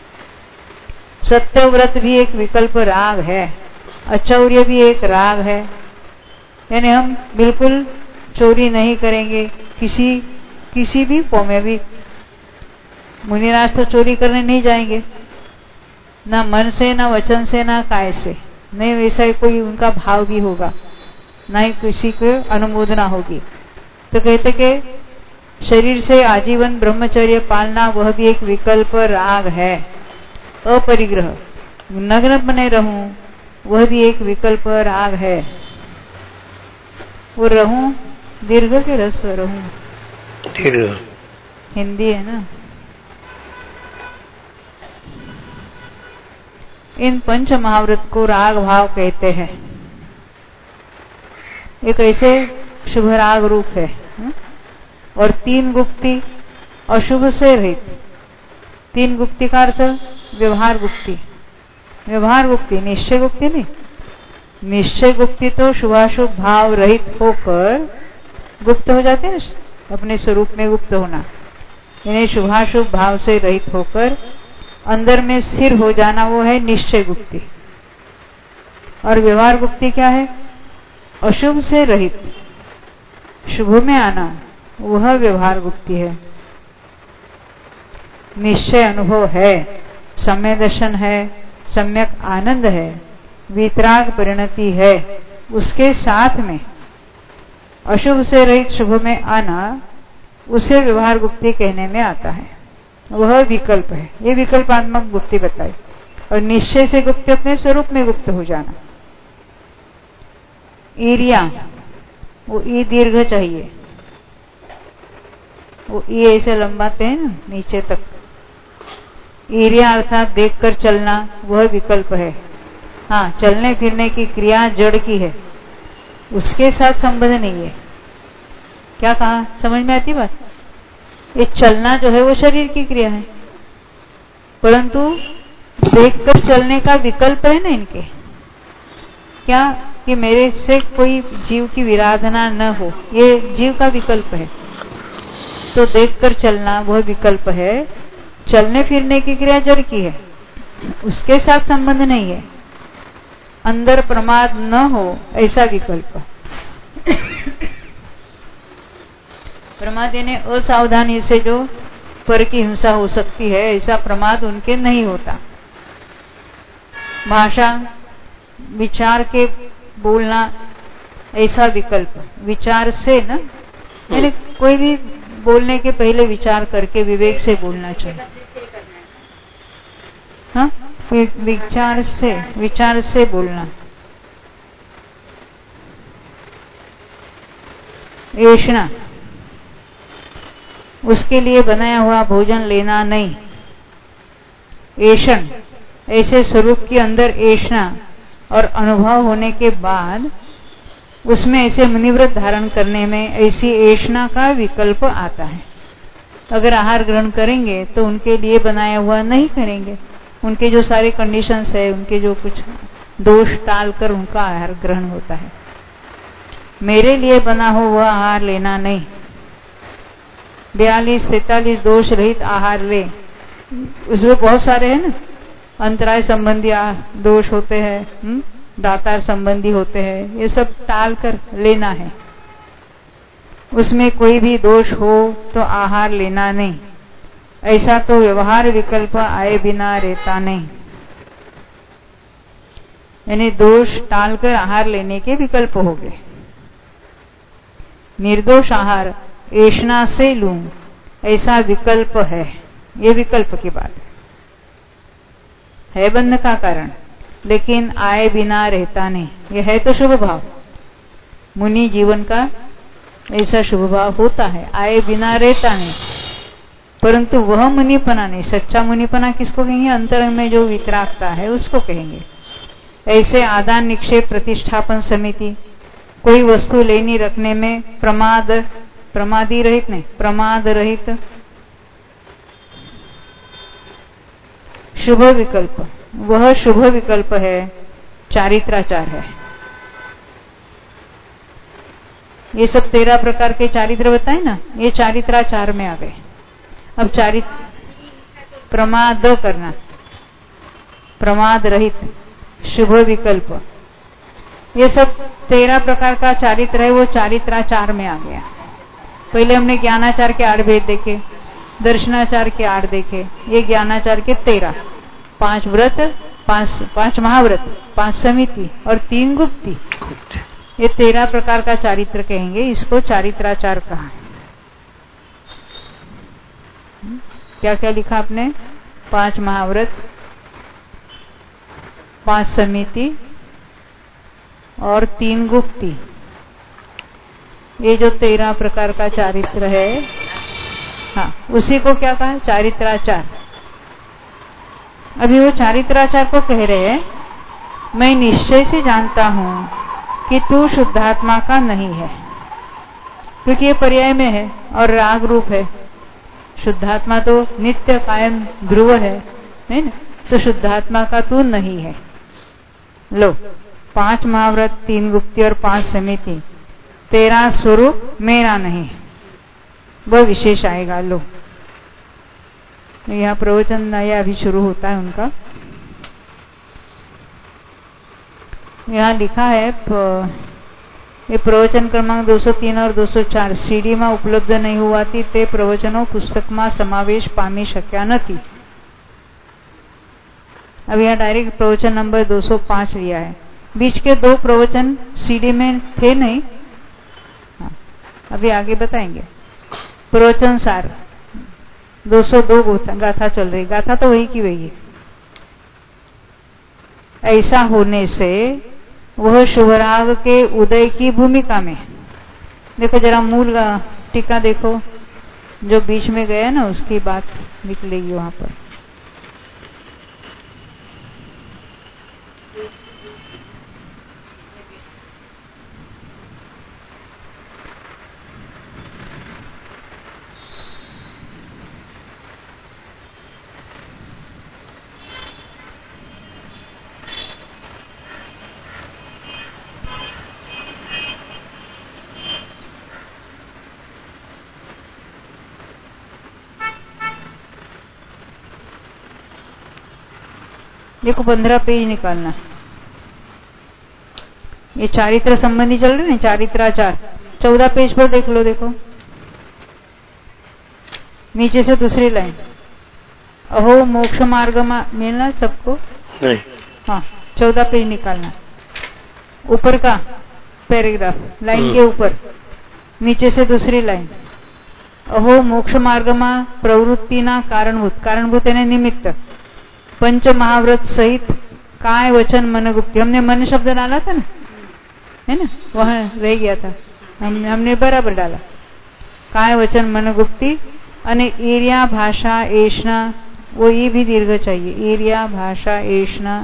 सत्य व्रत भी एक विकल्प राग है, अचौर्य भी एक राग है। यानी हम बिल्कुल चोरी नहीं करेंगे, किसी किसी भी फॉर्म में भी। मुनिराज तो चोरी करने नहीं जाएंगे, ना मन से, ना वचन से, ना काय से, नहीं वैसा कोई उनका भाव भी होगा, ना ही किसी को अनुमोदना होगी। तो कहते कि शरीर से आजीवन ब्रह्मचर्य पालना वह भी एक विकल्प राग है। अपरिग्रह, नग्न बने रहूं, वह भी एक विकल्प राग है। वो रहूं दीर्घ के रस रहूं, दीर्घ हिंदी है ना। इन पंच महाव्रत को राग भाव कहते हैं। एक ऐसे शुभ राग रूप है, और तीन गुप्ति अशुभ से रहित। तीन गुप्ति का अर्थ व्यवहार गुप्ति, व्यवहार गुप्ति, निश्चय गुप्ति नहीं। निश्चय गुप्ति तो शुभाशुभ भाव रहित होकर गुप्त हो जाते हैं, अपने स्वरूप में गुप्त होना। यानी शुभाशुभ भाव से रहित होकर अंदर में स्थिर हो जाना, वो है निश्चय गुप्ति। और व्यवहार गुप्ति क्या है, अशुभ से रहित, शुभ में आना वह व्यवहार गुप्ति है। निश्चय अनुभव है, सम्यक दर्शन है, सम्यक आनंद है, वितराग परिणति है, उसके साथ में अशुभ से रहित शुभ में आना उसे व्यवहार गुप्ति कहने में आता है। वह विकल्प है। ये विकल्पात्मक गुप्ति बताई। और निश्चय से गुप्त अपने स्वरूप में गुप्त हो जाना। ईरिया, वो ई दीर्घ चाहिए, वो ई ऐसे लंबाते हैं ना नीचे तक। ईरिया अर्थात देखकर चलना, वह विकल्प है। हाँ, चलने फिरने की क्रिया जड़ की है, उसके साथ संबंध नहीं है। क्या कहा, समझ में आती बात? ये चलना जो है वो शरीर की क्रिया है, परंतु देखकर चलने का विकल्प है ना इनके। क्या कि मेरे से कोई जीव की विराधना न हो, ये जीव का विकल्प है। तो देखकर चलना वह विकल्प है। चलने फिरने की क्रिया जड़ की है, उसके साथ संबंध नहीं है। अंदर प्रमाद न हो ऐसा विकल्प। प्रमाद यानी असावधानी से जो पर की हिंसा हो सकती है, ऐसा प्रमाद उनके नहीं होता। भाषा, विचार के बोलना, ऐसा विकल्प। विचार से ना, यानी कोई भी बोलने के पहले विचार करके विवेक से बोलना चाहिए। हाँ, विचार से विचार से बोलना। ऐषणा, उसके लिए बनाया हुआ भोजन लेना नहीं। ऐषण, ऐसे स्वरूप के अंदर ऐषणा और अनुभव होने के बाद उसमें ऐसे मुनिव्रत धारण करने में ऐसी ऐषणा का विकल्प आता है। अगर आहार ग्रहण करेंगे तो उनके लिए बनाया हुआ नहीं करेंगे। उनके जो सारे कंडीशंस है, उनके जो कुछ दोष टाल कर उनका आहार ग्रहण होता है। मेरे लिए बना हो वह आहार लेना नहीं। बयालीस तैतालीस दोष रहित आहार ले, उसमें बहुत सारे हैं ना, अंतराय संबंधी दोष होते हैं, दातार संबंधी होते हैं, ये सब टाल कर लेना है। उसमें कोई भी दोष हो तो आहार लेना नहीं। ऐसा तो व्यवहार विकल्प आए बिना रहता नहीं। यानी दोष टालकर आहार लेने के विकल्प हो गए। निर्दोष आहार ऐषणा से लूं, ऐसा विकल्प है। ये विकल्प की बात है, है बंध का कारण, लेकिन आए बिना रहता नहीं। यह है तो शुभ भाव। मुनि जीवन का ऐसा शुभ भाव होता है, आए बिना रहता नहीं। परंतु वह मुनिपना नहीं। सच्चा मुनिपना किसको कहेंगे? अंतर में जो वितरागता है उसको कहेंगे। ऐसे आदान निक्षेप प्रतिष्ठापन समिति, कोई वस्तु लेनी रखने में प्रमाद, प्रमादी रहित नहीं, प्रमाद रहित शुभ विकल्प, वह शुभ विकल्प है, चारित्राचार है। ये सब तेरह प्रकार के चारित्र बताए ना, ये चारित्राचार में आ गए। अब चारित्र प्रमाद करना, प्रमाद रहित शुभ विकल्प, ये सब तेरह प्रकार का चारित्र है, वो चारित्राचार में आ गया। पहले हमने ज्ञानाचार के आठ भेद देखे, दर्शनाचार के आठ देखे, ये ज्ञानाचार के तेरह। पांच व्रत, पांच पांच महाव्रत, पांच समिति और तीन गुप्ती, ये तेरह प्रकार का चारित्र कहेंगे। इसको चारित्राचार कहा। क्या क्या लिखा आपने? पांच महाव्रत, पांच समिति और तीन गुप्ती, ये जो तेरह प्रकार का चारित्र है, हाँ, उसी को क्या कहा? चारित्राचार। अभी वो चारित्राचार को कह रहे हैं, मैं निश्चय से जानता हूं कि तू शुद्धात्मा का नहीं है, क्योंकि ये पर्याय में है और राग रूप है। शुद्धात्मा तो नित्य कायम ध्रुव है, नहीं ना? तो शुद्धात्मा का तू नहीं है। लो, पांच महाव्रत, तीन गुप्ती और पांच समिति, तेरा स्वरूप मेरा नहीं, वह विशेष आएगा। लो, यहाँ प्रवचन नया अभी शुरू होता है उनका। यहाँ लिखा है એ પ્રવચન ક્રમાંક દો સો तीन और दो सौ चार સીડીમાં ઉપલબ્ધ નહીં હોવાથી તે પ્રવચનો પુસ્તકમાં સમાવેશ પામી શક્યા નથી. अब यहाँ डायरेक्ट प्रवचन नंबर दो सौ पाँच लिया है. बीच के दो प्रवचन सीडी में थे नहीं. हाँ, अभी आगे बताएंगे. प्रवचन सार दो सौ दो गाथा चल रही. गाथा तो वही की वही है. ऐसा होने से वह शुभराग के उदय की भूमिका में, देखो जरा मूल टीका देखो, जो बीच में गया ना उसकी बात निकलेगी वहां पर. देखो पंद्रह पेज निकालना. ये चारित्र संबंधी चल रहे ना, चारित्राचार. चौदह पेज पर देख लो. देखो नीचे से दूसरी लाइन. अहो मोक्ष मार्ग में मिलना सबको नहीं. हाँ, चौदह पेज निकालना. ऊपर का पैराग्राफ लाइन के ऊपर नीचे से दूसरी लाइन. अहो मोक्ष मार्ग में प्रवृत्ति ना कारणभूत, कारणभूत यानी निमित्त, पंच महाव्रत सहित काय वचन मन गुप्ति. हमने मन शब्द डाला था ना, है ना, वहां रह गया था. हम, हमने बराबर डाला. काय वचन मन गुप्ति અને એરિયા ભાષા એશના, वो ये भी दीर्घ चाहिए. एरिया भाषा एशना.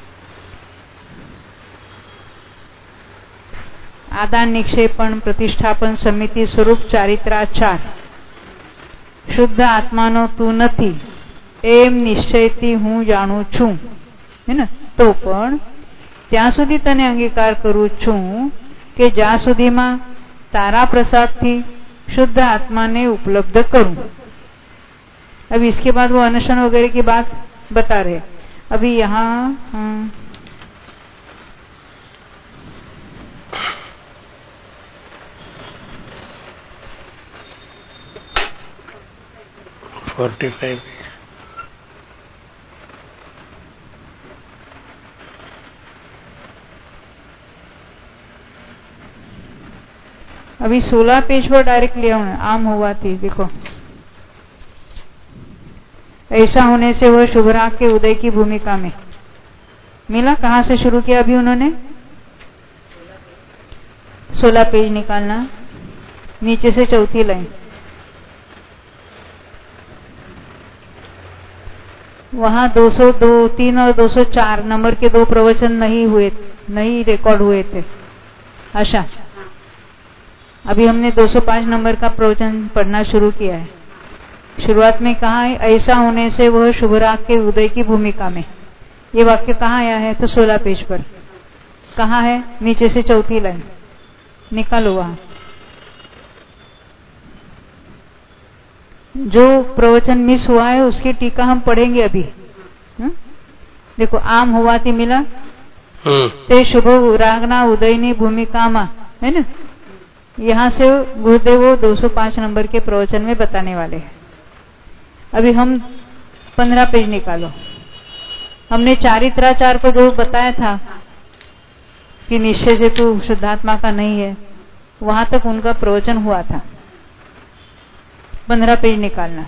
आदान निक्षेपण प्रतिष्ठापन समिति स्वरूप चारित्राचार. शुद्ध आत्मानो तू નથી એમ નિશ્ચયથી હું જાણું છું, હે ને, તો પણ ત્યાં સુધી તને અંગીકાર કરું છું કે જ્યાં સુધીમાં તારા પ્રસાદથી शुद्ध आत्मा ने उपलब्ध करूं. अब इसके बाद वो अनशन वगैरह की बात बता रहे. अभी यहाँ फोर्टी फाइव अभी सोलह पेज पर डायरेक्ट लिया हूं. आम हुआ थी. देखो ऐसा होने से वह शुभराग के उदय की भूमिका में मिला. कहां से शुरू किया अभी उन्होंने? सोलह पेज निकालना. नीचे से चौथी लाइन. वहां दो सौ दो, तीन और दो सौ चार नंबर के दो प्रवचन नहीं हुए, नहीं रिकॉर्ड हुए थे. अच्छा, अभी हमने दो सौ पाँच नंबर का प्रवचन पढ़ना शुरू किया है. शुरुआत में कहा है ऐसा होने से वह शुभराग के उदय की भूमिका में. ये वाक्य कहाँ आया है? तो सोलह पेज पर. कहाँ है? नीचे से चौथी लाइन निकालो. वहां जो प्रवचन मिस हुआ है उसकी टीका हम पढ़ेंगे अभी. हुँ? देखो आम होवाती मिला ते शुभ रागना उदयनी भूमिका में, है ना. यहाँ से गुरुदेव दो सौ पाँच नंबर के प्रवचन में बताने वाले हैं. अभी हम पंद्रह पेज निकालो. हमने चारित्राचार को जो बताया था कि निश्चय से तू शुद्धात्मा का नहीं है, वहां तक उनका प्रवचन हुआ था. पंद्रह पेज निकालना.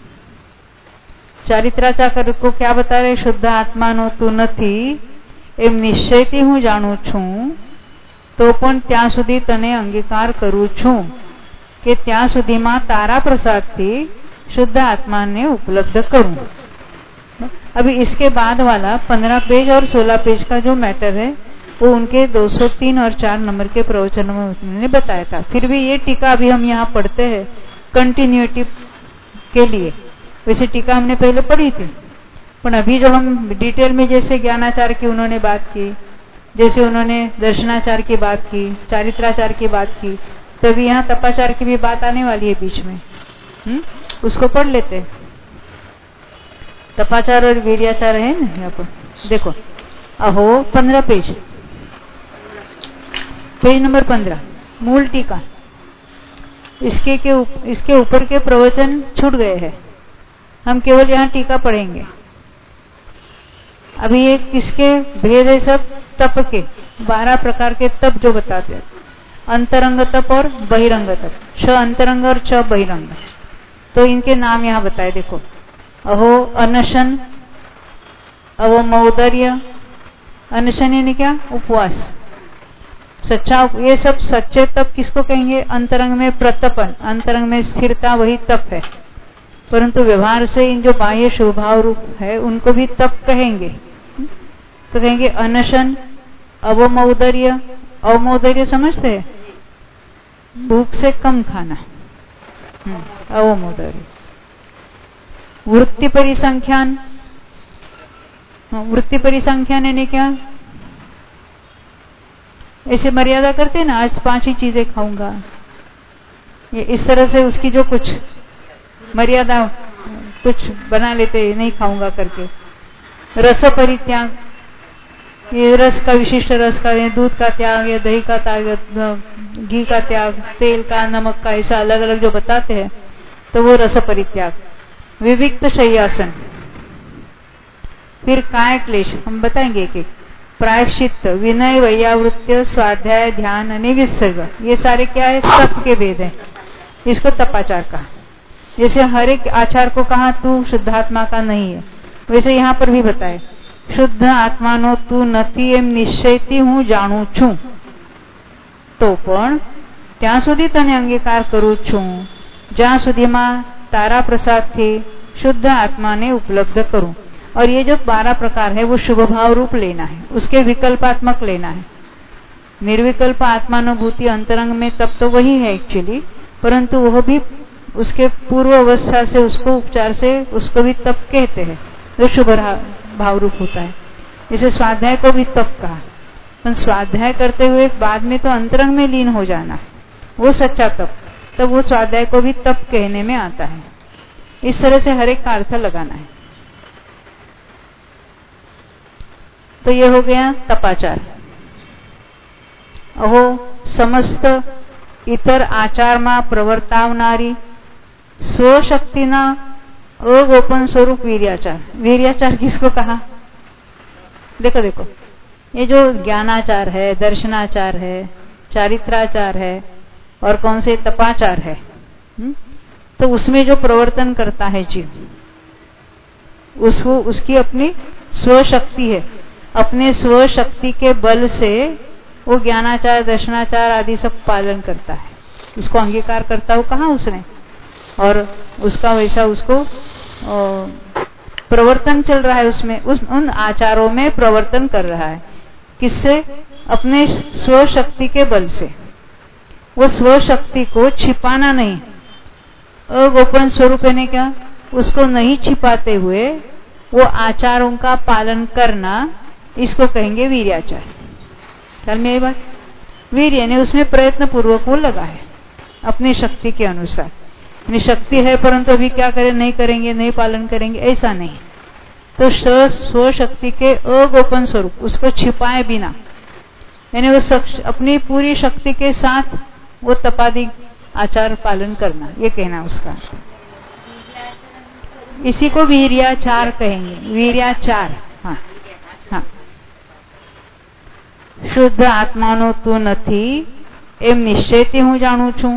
चारित्राचार को क्या बता रहे? शुद्ध आत्मा नो तू નથી એમ નિશ્ચયથી હું જાણું છું, તો પણ ત્યાં સુધી તને અંગીકાર કરું છું કે ત્યાં સુધીમાં તારા પ્રસાદથી शुद्ध आत्मा ने उपलब्ध करूं. अभी इसके बाद वाला पंद्रह पेज और सोलह पेज का जो मैटर है वो उनके दो सौ तीन और चार नंबर के प्रवचन में उन्होंने बताया था. फिर भी ये टीका अभी हम यहाँ पढ़ते हैं कंटिन्यूटी के लिए. वैसे टीका हमने पहले पढ़ी थी, पर अभी जो हम डिटेल में जैसे ज्ञानाचार की उन्होंने बात की, जैसे उन्होंने दर्शनाचार की बात की, चारित्राचार की बात की, तभी यहाँ तपाचार की भी बात आने वाली है बीच में. हुँ? उसको पढ़ लेते. तपाचार और वीर्याचार है ना यहाँ पर. देखो अहो पंद्रह पेज पेज नंबर पंद्रह, मूल टीका। इसके के उप, इसके ऊपर के प्रवचन छूट गए हैं, हम केवल यहाँ टीका पढ़ेंगे। अभी ये किसके भेद है? सब तप के, बारह प्रकार के तप जो बताते हैं, अंतरंग तप और बहिरंग तप, छ अंतरंग और छ बहिरंग। तो इनके नाम यहाँ बताए, देखो, अहो अनशन, अहो मौदर्य। अनशन यानी क्या? उपवास, सच्चा। ये सब सच्चे तप किसको कहेंगे? अंतरंग में प्रतपन, अंतरंग में स्थिरता, वही तप है। परंतु व्यवहार से इन जो बाह्य स्वभाव रूप है उनको भी तप कहेंगे। तो कहेंगे अनशन, अवमौदर्य। अवमौदर्य समझते हैं? भूख से कम खाना, अवमौदर्य। वृत्ति परिसंख्यान, वृत्ति परिसंख्यान यानी क्या? ऐसे मर्यादा करते हैं ना, आज पांच ही चीजें खाऊंगा, ये इस तरह से उसकी जो कुछ मर्यादा कुछ बना लेते, नहीं खाऊंगा करके। रस परित्याग, ये रस का, विशिष्ट रस का, दूध का त्याग या दही का त्याग, घी का त्याग, तेल का, नमक का, ऐसा अलग अलग जो बताते हैं, तो वो रस परित्याग। विविक्त शय्यासन, फिर काय क्लेश, हम बताएंगे एक एक। प्रायश्चित्त, विनय, वैयावृत्य, स्वाध्याय, ध्यान आणि विसर्ग, ये सारे क्या है? तप के भेद है। इसको तपाचार कहा। जैसे हर एक आचार को कहा तू शुद्धात्मा का नहीं है, वैसे यहाँ पर भी बताए शुद्ध आत्मानो तू નથી એમ નિશ્ચયથી હું જાણું છું, તો પણ ત્યાં સુધી તને અંગીકાર કરું છું જ્યાં સુધીમાં તારા પ્રસાદથી शुद्ध आत्मा ने उपलब्ध करूं। और ये जो बारह प्रकार है वो शुभ भाव रूप लेना है, उसके विकल्पात्मक लेना है। निर्विकल्प आत्मानुभूति अंतरंग में तब तो वही है एक्चुअली, परंतु वह भी उसके पूर्व अवस्था से, उसको उपचार से, उसको भी तप कहते हैं, जो शुभ भाव रूप होता है। इसे स्वाध्याय को भी तप कहा, पर स्वाध्याय करते हुए बाद में तो अंतरंग में लीन हो जाना है, वो सच्चा तप, तब वो स्वाध्याय को भी तप कहने में आता है। इस तरह से हर एक का अर्थ लगाना है। तो ये हो गया तपाचार। अहो समस्त इतर आचारमा प्रवर्तावनारी स्वशक्तिना अगोपन स्वरूप वीर्याचार। वीर्याचार किसको कहा? देखो देखो, ये जो ज्ञानाचार है, दर्शनाचार है, चारित्राचार है और कौन से तपाचार है, हुँ? तो उसमें जो प्रवर्तन करता है जीव, उसको उसकी अपनी स्वशक्ति है, अपने स्वशक्ति के बल से वो ज्ञानाचार, दर्शनाचार आदि सब पालन करता है, उसको अंगीकार करता हो कहा उसने, और उसका वैसा उसको प्रवर्तन चल रहा है, उसमें उस उन आचारों में प्रवर्तन कर रहा है। किससे? अपने स्वशक्ति के बल से। वो स्वशक्ति को छिपाना नहीं, अगोपन स्वरूप यानी क्या? उसको नहीं छिपाते हुए वो आचारों का पालन करना, इसको कहेंगे वीर्याचार। ख्याल में ये बात? वीर्य ने उसमें प्रयत्न पूर्वक वो लगा है अपनी शक्ति के अनुसार। अपनी शक्ति है परंतु अभी क्या करें, नहीं करेंगे, नहीं पालन करेंगे, ऐसा नहीं। तो स्वशक्ति के अगोपन स्वरूप, उसको छिपाए बिना, यानी वो अपनी पूरी शक्ति के साथ वो तपादि आचार पालन करना, ये कहना उसका। इसी को वीर्याचार कहेंगे, वीर्याचार। हाँ हाँ, शुद्ध आत्मानो तू નથી એમ નિશ્ચયથી હું જાણું છું।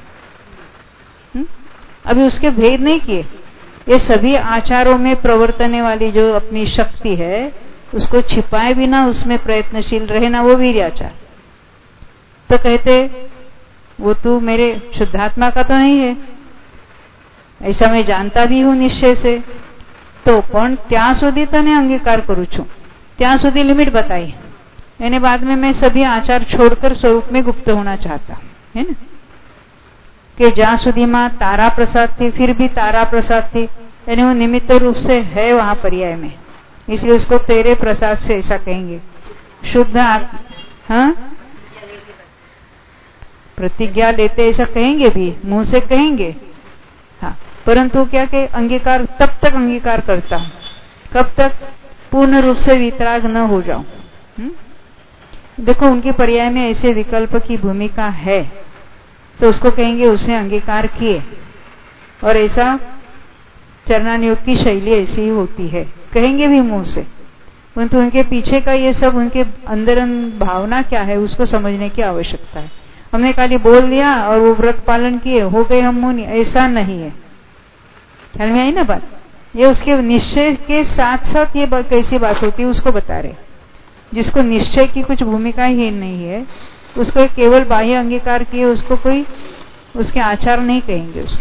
अभी उसके भेद नहीं किए, ये सभी आचारों में प्रवर्तने वाली जो अपनी शक्ति है उसको छिपाए बिना उसमें प्रयत्नशील रहना, वो वीर्याचार। तो कहते वो तू मेरे शुद्धात्मा का तो नहीं है, ऐसा मैं जानता भी हूं निश्चय से, तो पण ત્યાં સુધી તને अंगीकार करू છું, ત્યાં સુધી लिमिट बताई, यानी बाद में मैं सभी आचार छोड़कर स्वरूप में गुप्त होना चाहता, है ना, कि જ્યાં સુધીમાં तारा प्रसाद थी, फिर भी तारा प्रसाद थी, यानी वो निमित्त रूप से है वहां पर्याय में, इसलिए उसको तेरे प्रसाद से ऐसा कहेंगे। शुद्ध आत्मा, हाँ, प्रतिज्ञा लेते ऐसा कहेंगे भी, मुंह से कहेंगे, हाँ, परंतु क्या के अंगीकार तब तक अंगीकार करता हूं, कब तक? पूर्ण रूप से वितराग न हो जाऊं। देखो उनके पर्याय में ऐसे विकल्प की भूमिका है तो उसको कहेंगे उसने अंगीकार किए, और ऐसा चरणानुयोग की शैली ऐसी ही होती है, कहेंगे भी मुंह से, परंतु उनके पीछे का ये सब उनके अंदर भावना क्या है उसको समझने की आवश्यकता है। हमने खाली बोल दिया और वो व्रत पालन किए हो गए हम मुनि, ऐसा नहीं है। ख्याल में आई ना बात? ये उसके निश्चय के साथ साथ ये कैसी बात होती है उसको बता रहे। जिसको निश्चय की कुछ भूमिका ही नहीं है उसको केवल बाह्य अंगीकार किए, उसको कोई उसके आचार नहीं कहेंगे उसको।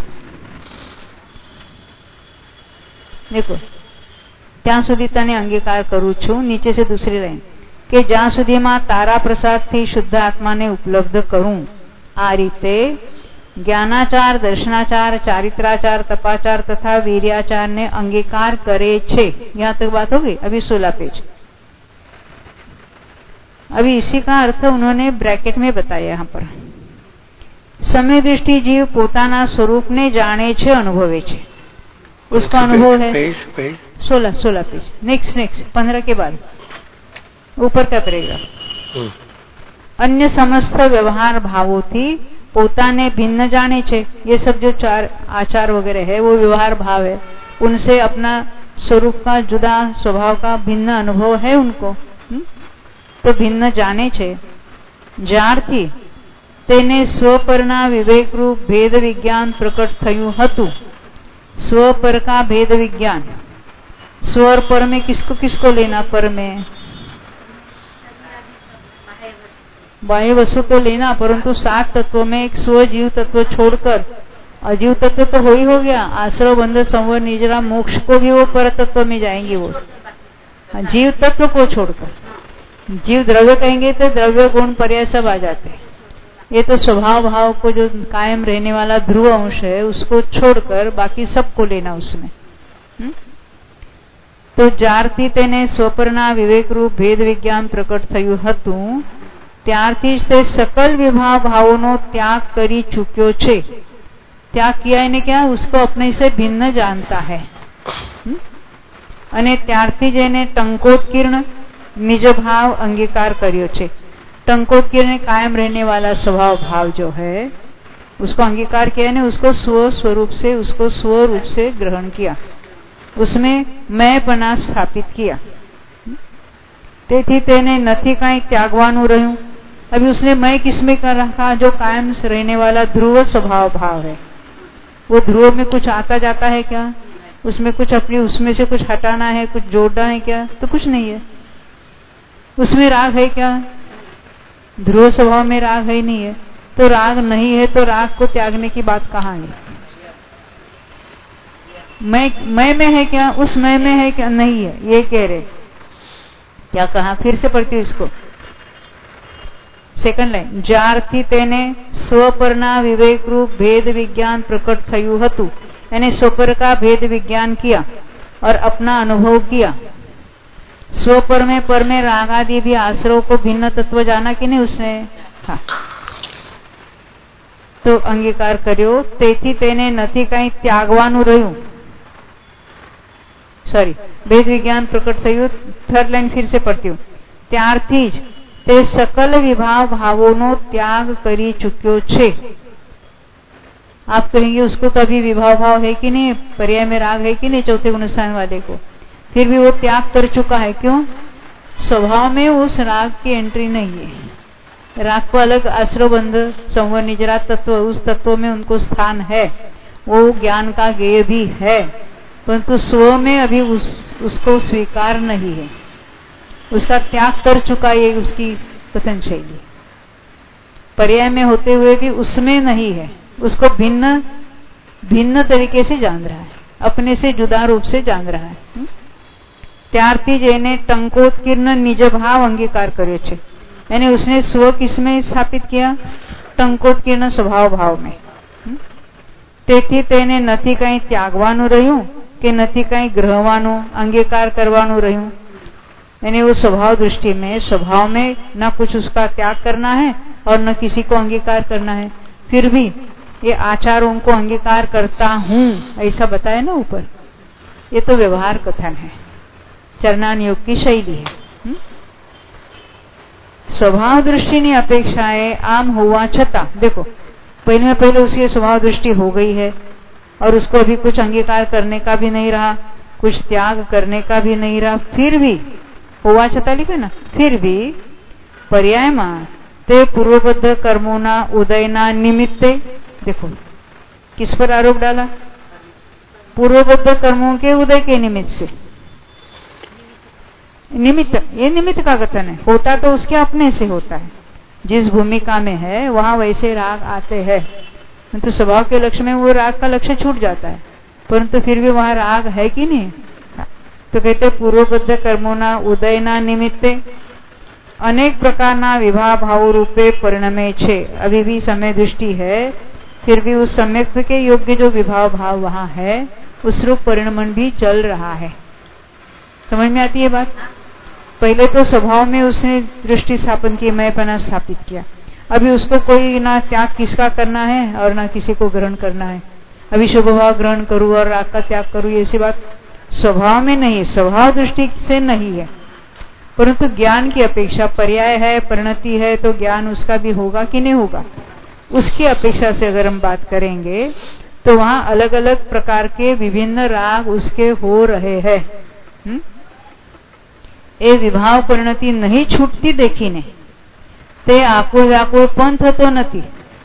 देखो ત્યાં સુધી તને અંગીકાર કરું છું, નીચે से दूसरी लाइन કે જ્યાં સુધીમાં તારા પ્રસાદથી શુદ્ધ આત્માને ઉપલબ્ધ કરું, આ રીતે જ્ઞાનાચાર, દર્શનાચાર, ચારિत्राचार, तपाचार तथा वीर्याचार ने अंगीकार करे छे। यहाँ तक बात हो गई। अभी सोलह पेज। अभी इसी का अर्थ उन्होंने ब्रैकेट में बताया यहाँ पर। समय दृष्टि जीव पोताना स्वरूप ने जाने छे, अनुभवे छे, उसका अनुभव है। सोलह सोलह पेज। नेक्स्ट नेक्स्ट पंद्रह के बाद ऊपर का पैराग्राफ। अन्य समस्त व्यवहार भावों थी पोताने भिन्न जाने छे। ये सब जो चार आचार वगैरह है वो व्यवहार भाव है, उनसे अपना स्वरूप का जुदा स्वभाव का भिन्न अनुभव है उनको, हुँ? तो भिन्न जाने छे। ज्यारथी तेने स्वपરના विवेक रूप भेद विज्ञान प्रकट थयुं हतुं। स्वपर का भेद विज्ञान, स्वर पर में किसको किसको लेना? पर में बाह्य वस्तु तो लेना, परंतु सात तत्वों में एक स्व जीव तत्व छोड़कर, अजीव तत्व तो हो ही हो गया, आश्रव बंध संवर निजरा मोक्ष को भी वो पर तत्व में जाएंगे। वो जीव तत्व को छोड़कर, जीव द्रव्य कहेंगे तो द्रव्य गुण पर्याय सब आ जाते हैं। ये तो स्वभाव भाव को जो कायम रहने वाला ध्रुव अंश है उसको छोड़कर बाकी सबको लेना उसमें। हुँ? तो ज्यारथी तेने स्वपરના विवेक रूप भेद विज्ञान प्रकट थयुं हतुं, ત્યારથી જ તે सकल विभाव भावों त्याग करी चुक्यो छे। त्याग किया એને क्या? उसको अपने से भिन्न जानता है। અને ત્યારથી જ એને ટંકોત્કીર્ણ निज भाव अंगीकार કર્યો છે। टंकोत्कीर्ण कायम रहने वाला स्वभाव भाव जो है उसको अंगीकार किया ने, उसको स्व स्वरूप से, उसको स्व रूप से ग्रहण किया, उसमें मैंपना स्थापित किया। તેથી તેને નથી કાંઈ त्यागवानुं રહ્યું। अभी उसने मैं किसमें कर रखा? जो कायम रहने वाला ध्रुव स्वभाव भाव है। वो ध्रुव में कुछ आता जाता है क्या? उसमें कुछ अपनी उसमें से कुछ हटाना है, कुछ जोड़ना है क्या? तो कुछ नहीं है। उसमें राग है क्या? ध्रुव स्वभाव में राग है नहीं है, तो राग नहीं है तो राग को त्यागने की बात कहाँ है? मैं मैं में है क्या? उस मैं में है क्या? नहीं है, ये कह रहे। क्या कहा? फिर से पढ़ती हूँ इसको। Second line. ज्यारथी तेने स्वपરના विवेक रूप भेद विज्ञान प्रकट थयुं हतुं, यानी स्वपर का भेद विज्ञान किया और अपना अनुभव किया। स्वपर में पर में राग आदि भी आश्रव को भिन्न तत्व जाना कि नहीं उसने? हाँ। तो अंगीकार कर्यो, तेथी तेने નથી કાંઈ त्यागवानुं રહ્યું। सॉरी, भेद विज्ञान प्रकट थयुं। थर्ड लाइन फिर से पढ़ती हूँ। ત્યારથી જ તે सकल विभाव भावों त्याग करी चुक्यो छे। आप कहेंगे उसको तो अभी विभाव भाव है कि नहीं, पर्याय में राग है कि नहीं चौथे गुणस्थान वाले को, फिर भी वो त्याग कर चुका है। क्यों? स्वभाव में उस राग की एंट्री नहीं है। राग को अलग आश्रवबंध संवर निजरा तत्व, उस तत्व में उनको स्थान है, वो ज्ञान का गेय भी है, परंतु स्व में अभी उस, उसको स्वीकार नहीं है, उसका त्याग कर चुका ये उसकी कथन शैली। पर्याय में होते हुए भी उसमें नहीं है, उसको भिन्न भिन्न तरीके से जान रहा है, अपने से जुदा रूप से जान रहा है। ત્યારથી જ એને ટંકોત્કીર્ણ निज भाव अंगीकार કર્યો છે, यानी उसने स्व किसमें स्थापित किया? ટંકોત્કીર્ણ स्वभाव भाव में। તેથી તેને નથી કાંઈ त्यागवानुं રહ્યું કે નથી કાંઈ ગ્રહવાનું अंगीकार करवानुं રહ્યું। यानी वो स्वभाव दृष्टि में, स्वभाव में न कुछ उसका त्याग करना है और न किसी को अंगीकार करना है, फिर भी ये आचारों को अंगीकार करता हूं ऐसा बताया ना ऊपर। ये तो व्यवहार कथन है, चरणानुयोग की शैली है। स्वभाव दृष्टिની अपेक्षाएं आम होवा छता, देखो पहले में पहले उसकी स्वभाव दृष्टि हो गई है और उसको अभी कुछ अंगीकार करने का भी नहीं रहा, कुछ त्याग करने का भी नहीं रहा, फिर भी होवा छता लिखे ना, फिर भी पर्यायમાં તે पूर्वबद्ध कर्मोना उदयना निमित्ते, देखो किस पर आरोप डाला, पूर्वबद्ध कर्मों के उदय के निमित्त से, निमित्त, ये निमित्त का कथन है, होता तो उसके अपने से होता है, जिस भूमिका में है वहां वैसे राग आते हैं, तो स्वभाव के लक्ष्य में वो राग का लक्ष्य छूट जाता है, परंतु फिर भी वहां राग है कि नहीं, तो कहते पूर्वबद्ध कर्मोना उदयना निमित्ते अनेक प्रकारना विवाह भाव रूपे परिणमे छे, अभी भी समय दृष्टि है, फिर भी उस सम्यक्त्व के योग्य जो विभाव भाव वहां है उस रूप परिणमन भी चल रहा है। समझ में आती है बात? पहले तो स्वभाव में उसने दृष्टि स्थापन की, मैंपना स्थापित किया, अभी उसको कोई ना त्याग किसका करना है और ना किसी को ग्रहण करना है, अभी शुभ भाव ग्रहण करूं और राग का त्याग करूं, ऐसी बात स्वभाव में नहीं, स्वभाव दृष्टि से नहीं है, परंतु ज्ञान की अपेक्षा पर्याय है, परिणति है, तो ज्ञान उसका भी होगा कि नहीं होगा, उसकी अपेक्षा से अगर हम बात करेंगे तो वहां अलग अलग प्रकार के विभिन्न राग उसके हो रहे हैं। ये विभाव परिणति नहीं छूटती देखी ने, ते आकुल व्याकुल पंथ तो नहीं,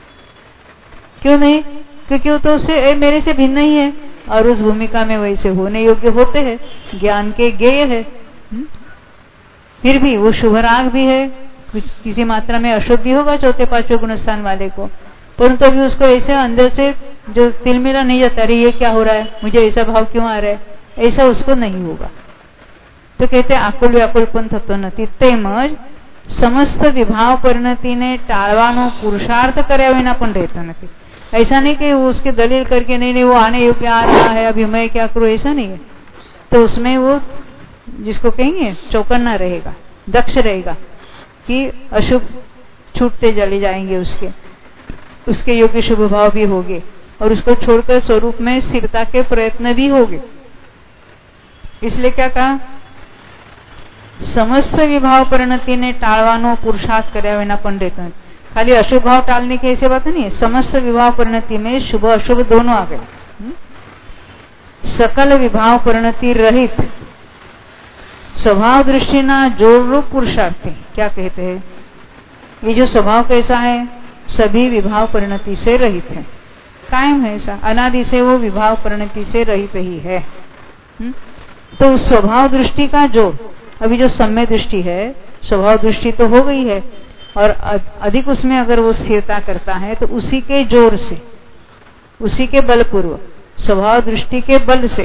क्यों नहीं, क्योंकि वो तो उससे ए, मेरे से भिन्न ही है और उस भूमिका में वैसे होने योग्य होते हैं, ज्ञान के ज्ञेय है, हुँ? फिर भी वो शुभ राग भी है, कुछ किसी मात्रा में अशुभ भी होगा चौथे पांचवें गुणस्थान वाले को, परंतु अभी उसको ऐसे अंदर से जो तिलमिला नहीं जाता, अरे ये क्या हो रहा है, मुझे ऐसा भाव क्यों आ रहा है, ऐसा उसको नहीं होगा। तो कहते आकुल व्याकुल पण थतो નથી, તેમજ समस्त विभाव परिणतिने टाळવાનો पुरुषार्थ કર્યા વિના પણ રહેતો નથી। ऐसा नहीं कि वो उसके दलील करके नहीं नहीं वो आने योग्य आ रहा है, अभी मैं क्या करूं, ऐसा नहीं है, तो उसमें वो जिसको कहेंगे चौकन्ना रहेगा, दक्ष रहेगा कि अशुभ छूटते चले जाएंगे, उसके उसके योग्य शुभ भाव भी होंगे और उसको छोड़कर स्वरूप में स्थिरता के प्रयत्न भी होंगे। इसलिए क्या कहा, समस्त विभाव परिणति ने टाळवानो पुरुषार्थ કર્યા વિના પણ રહેતો નથી। खाली अशुभ भाव टालने की ऐसी बात नहीं है, समस्त विभाव परिणति में शुभ अशुभ दोनों आ गए। सकल विभाव परिणति रहित स्वभाव दृष्टि ना जोड़ रूप पुरुषार्थी क्या कहते हैं, ये जो स्वभाव कैसा है, सभी विभाव परिणति से रहित है, कायम है, ऐसा अनादि से वो विभाव परिणति से रहित ही है। हुँ? तो स्वभाव दृष्टि का जो अभी जो सम्य दृष्टि है, स्वभाव दृष्टि तो हो गई है और अधिक उसमें अगर वो स्थिरता करता है तो उसी के जोर से, उसी के बलपूर्वक, स्वभाव दृष्टि के बल से,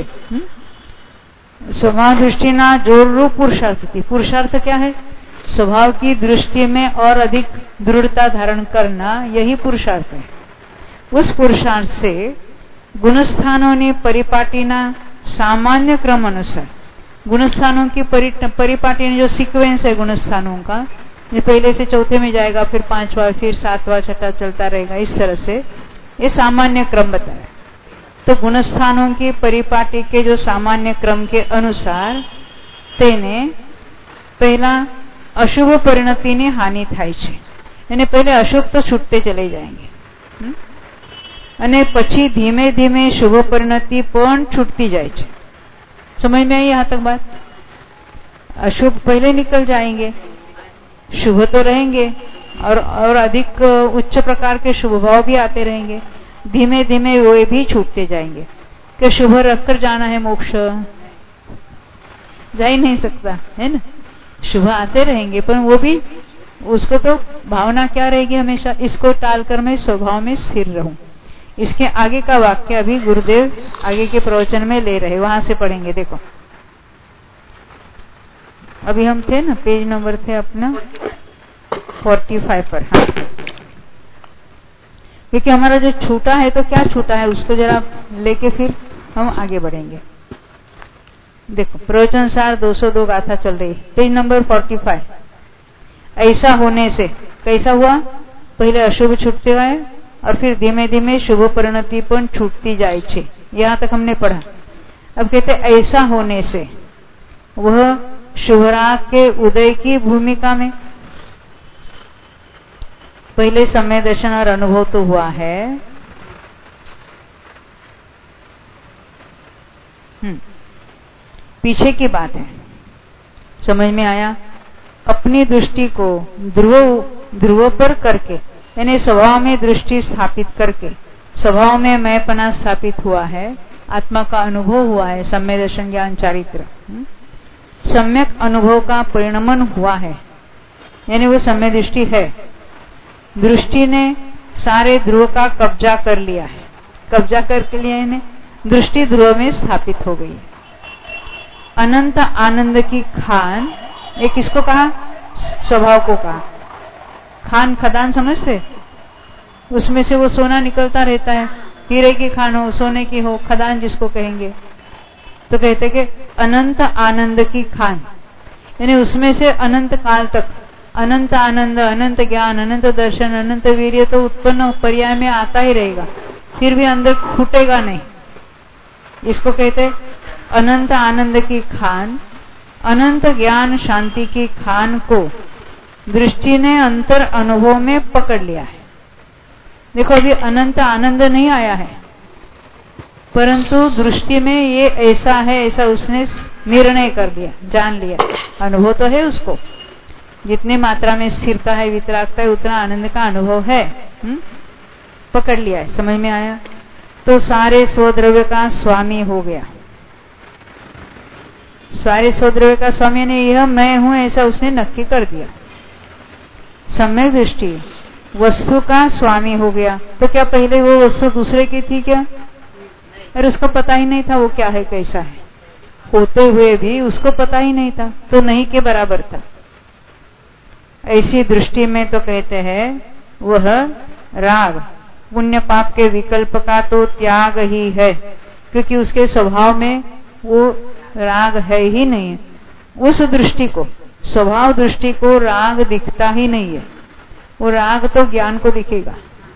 स्वभाव दृष्टि ना जोर रूप पुरुषार्थ थी। पुरुषार्थ क्या है, स्वभाव की दृष्टि में और अधिक दृढ़ता धारण करना, यही पुरुषार्थ है। उस पुरुषार्थ से गुणस्थानों ने परिपाटीना सामान्य क्रम अनुसार, गुणस्थानों की परिपाटी ने जो सीक्वेंस है गुणस्थानों का, ये पहले से चौथे में जाएगा, फिर पांचवा, फिर सातवां, छठा चलता रहेगा, इस तरह से ये सामान्य क्रम बताया। तो गुणस्थानों की परिपाटी के जो सामान्य क्रम के अनुसार तेने पहला अशुभ परिणति ने हानि थाय छे, यानी पहले अशुभ तो छूटते चले जाएंगे અને પછી ધીમે ધીમે શુભ પરિણતિ પણ छूटती जाए छे। समझ में आई यहाँ तक बात? अशुभ पहले निकल जाएंगे, शुभ तो रहेंगे और और अधिक उच्च प्रकार के शुभ भाव भी आते रहेंगे, धीमे धीमे वो भी छूटते जाएंगे। कि शुभ रखकर जाना है मोक्ष, जा ही नहीं सकता है ना, शुभ आते रहेंगे पर वो भी, उसको तो भावना क्या रहेगी हमेशा, इसको टालकर मैं स्वभाव में स्थिर रहूं। इसके आगे का वाक्य अभी गुरुदेव आगे के प्रवचन में ले रहे, वहां से पढ़ेंगे। देखो अभी हम थे ना, पेज नंबर थे अपना पैंतालीस पर। हाँ, क्योंकि हमारा जो छूटा है तो क्या छूटा है उसको जरा लेके फिर हम आगे बढ़ेंगे। देखो प्रवचन सार दो सौ दो गाथा चल रही, पेज नंबर पैंतालीस। ऐसा होने से कैसा हुआ, पहले अशुभ छूटते गए और फिर धीमे धीमे शुभ परिणति पण छूटती जाए छे, यहां तक हमने पढ़ा। अब कहते ऐसा होने से वह शुभराग के उदय की भूमिका में, पहले सम्यक दर्शन और अनुभव तो हुआ है। हम्म पीछे की बात है, समझ में आया? अपनी दृष्टि को ध्रुव ध्रुव पर करके, यानी स्वभाव में दृष्टि स्थापित करके स्वभाव में मैंपना स्थापित हुआ है, आत्मा का अनुभव हुआ है, सम्यक दर्शन ज्ञान चारित्र सम्यक अनुभव का परिणमन हुआ है, यानी वो सम्यक दृष्टि है। दृष्टि ने सारे ध्रुव का कब्जा कर लिया है, कब्जा करके लिया यानी दृष्टि ध्रुव में स्थापित हो गई है। अनंत आनंद की खान, एक किसको कहा? स्वभाव को कहा। खान खदान समझते? उसमें से वो सोना निकलता रहता है, हीरे की खान हो, सोने की हो, खदान जिसको कहेंगे। तो कहते कि अनंत आनंद की खान, यानी उसमें से अनंत काल तक अनंत आनंद, अनंत ज्ञान, अनंत दर्शन, अनंत वीर्य तो उत्पन्न पर्याय में आता ही रहेगा, फिर भी अंदर फूटेगा नहीं। इसको कहते अनंत आनंद की खान, अनंत ज्ञान शांति की खान को दृष्टि ने अंतर अनुभव में पकड़ लिया है। देखो अभी अनंत आनंद नहीं आया है, परंतु दृष्टि में ये ऐसा है, ऐसा उसने निर्णय कर दिया, जान लिया। अनुभव तो है उसको, जितनी मात्रा में स्थिरता है, वितरागता है, उतना आनंद का अनुभव है। हुँ? पकड़ लिया है, समझ में आया? तो सारे स्वद्रव्य का स्वामी हो गया। सारे स्वद्रव्य का स्वामी ने यह मैं हूं ऐसा उसने नक्की कर दिया। सम्यक दृष्टि वस्तु का स्वामी हो गया। तो क्या पहले वो वस्तु दूसरे की थी क्या? अरे उसको पता ही नहीं था वो क्या है, कैसा है, होते हुए भी उसको पता ही नहीं था, तो नहीं के बराबर था। ऐसी दृष्टि में तो कहते हैं वह राग पुण्य पाप के विकल्प का तो त्याग ही है, क्योंकि उसके स्वभाव में वो राग है ही नहीं। उस दृष्टि को, स्वभाव दृष्टि को राग दिखता ही नहीं है, वो राग तो ज्ञान को दिखेगा,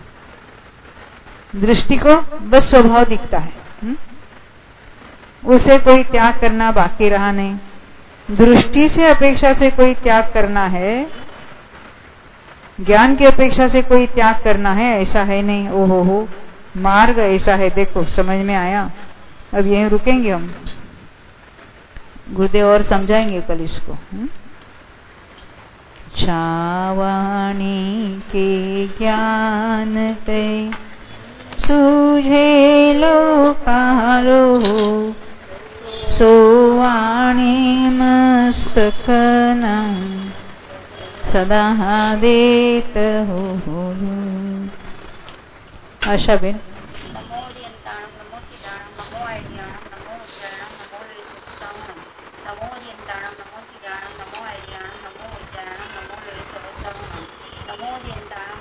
दृष्टि को बस स्वभाव दिखता है। हुँ? उसे कोई त्याग करना बाकी रहा नहीं। दृष्टि से अपेक्षा से कोई त्याग करना है, ज्ञान की अपेक्षा से कोई त्याग करना है, ऐसा है नहीं। ओहो हो, मार्ग ऐसा है। देखो समझ में आया? अब यहीं रुकेंगे हम, गुरुदेव और समझाएंगे कल इसको। छावाणी के ज्ञान पे सूझे लो कालो, सोवाणी मस्तक न सदा देत हो। आशा बेन नमो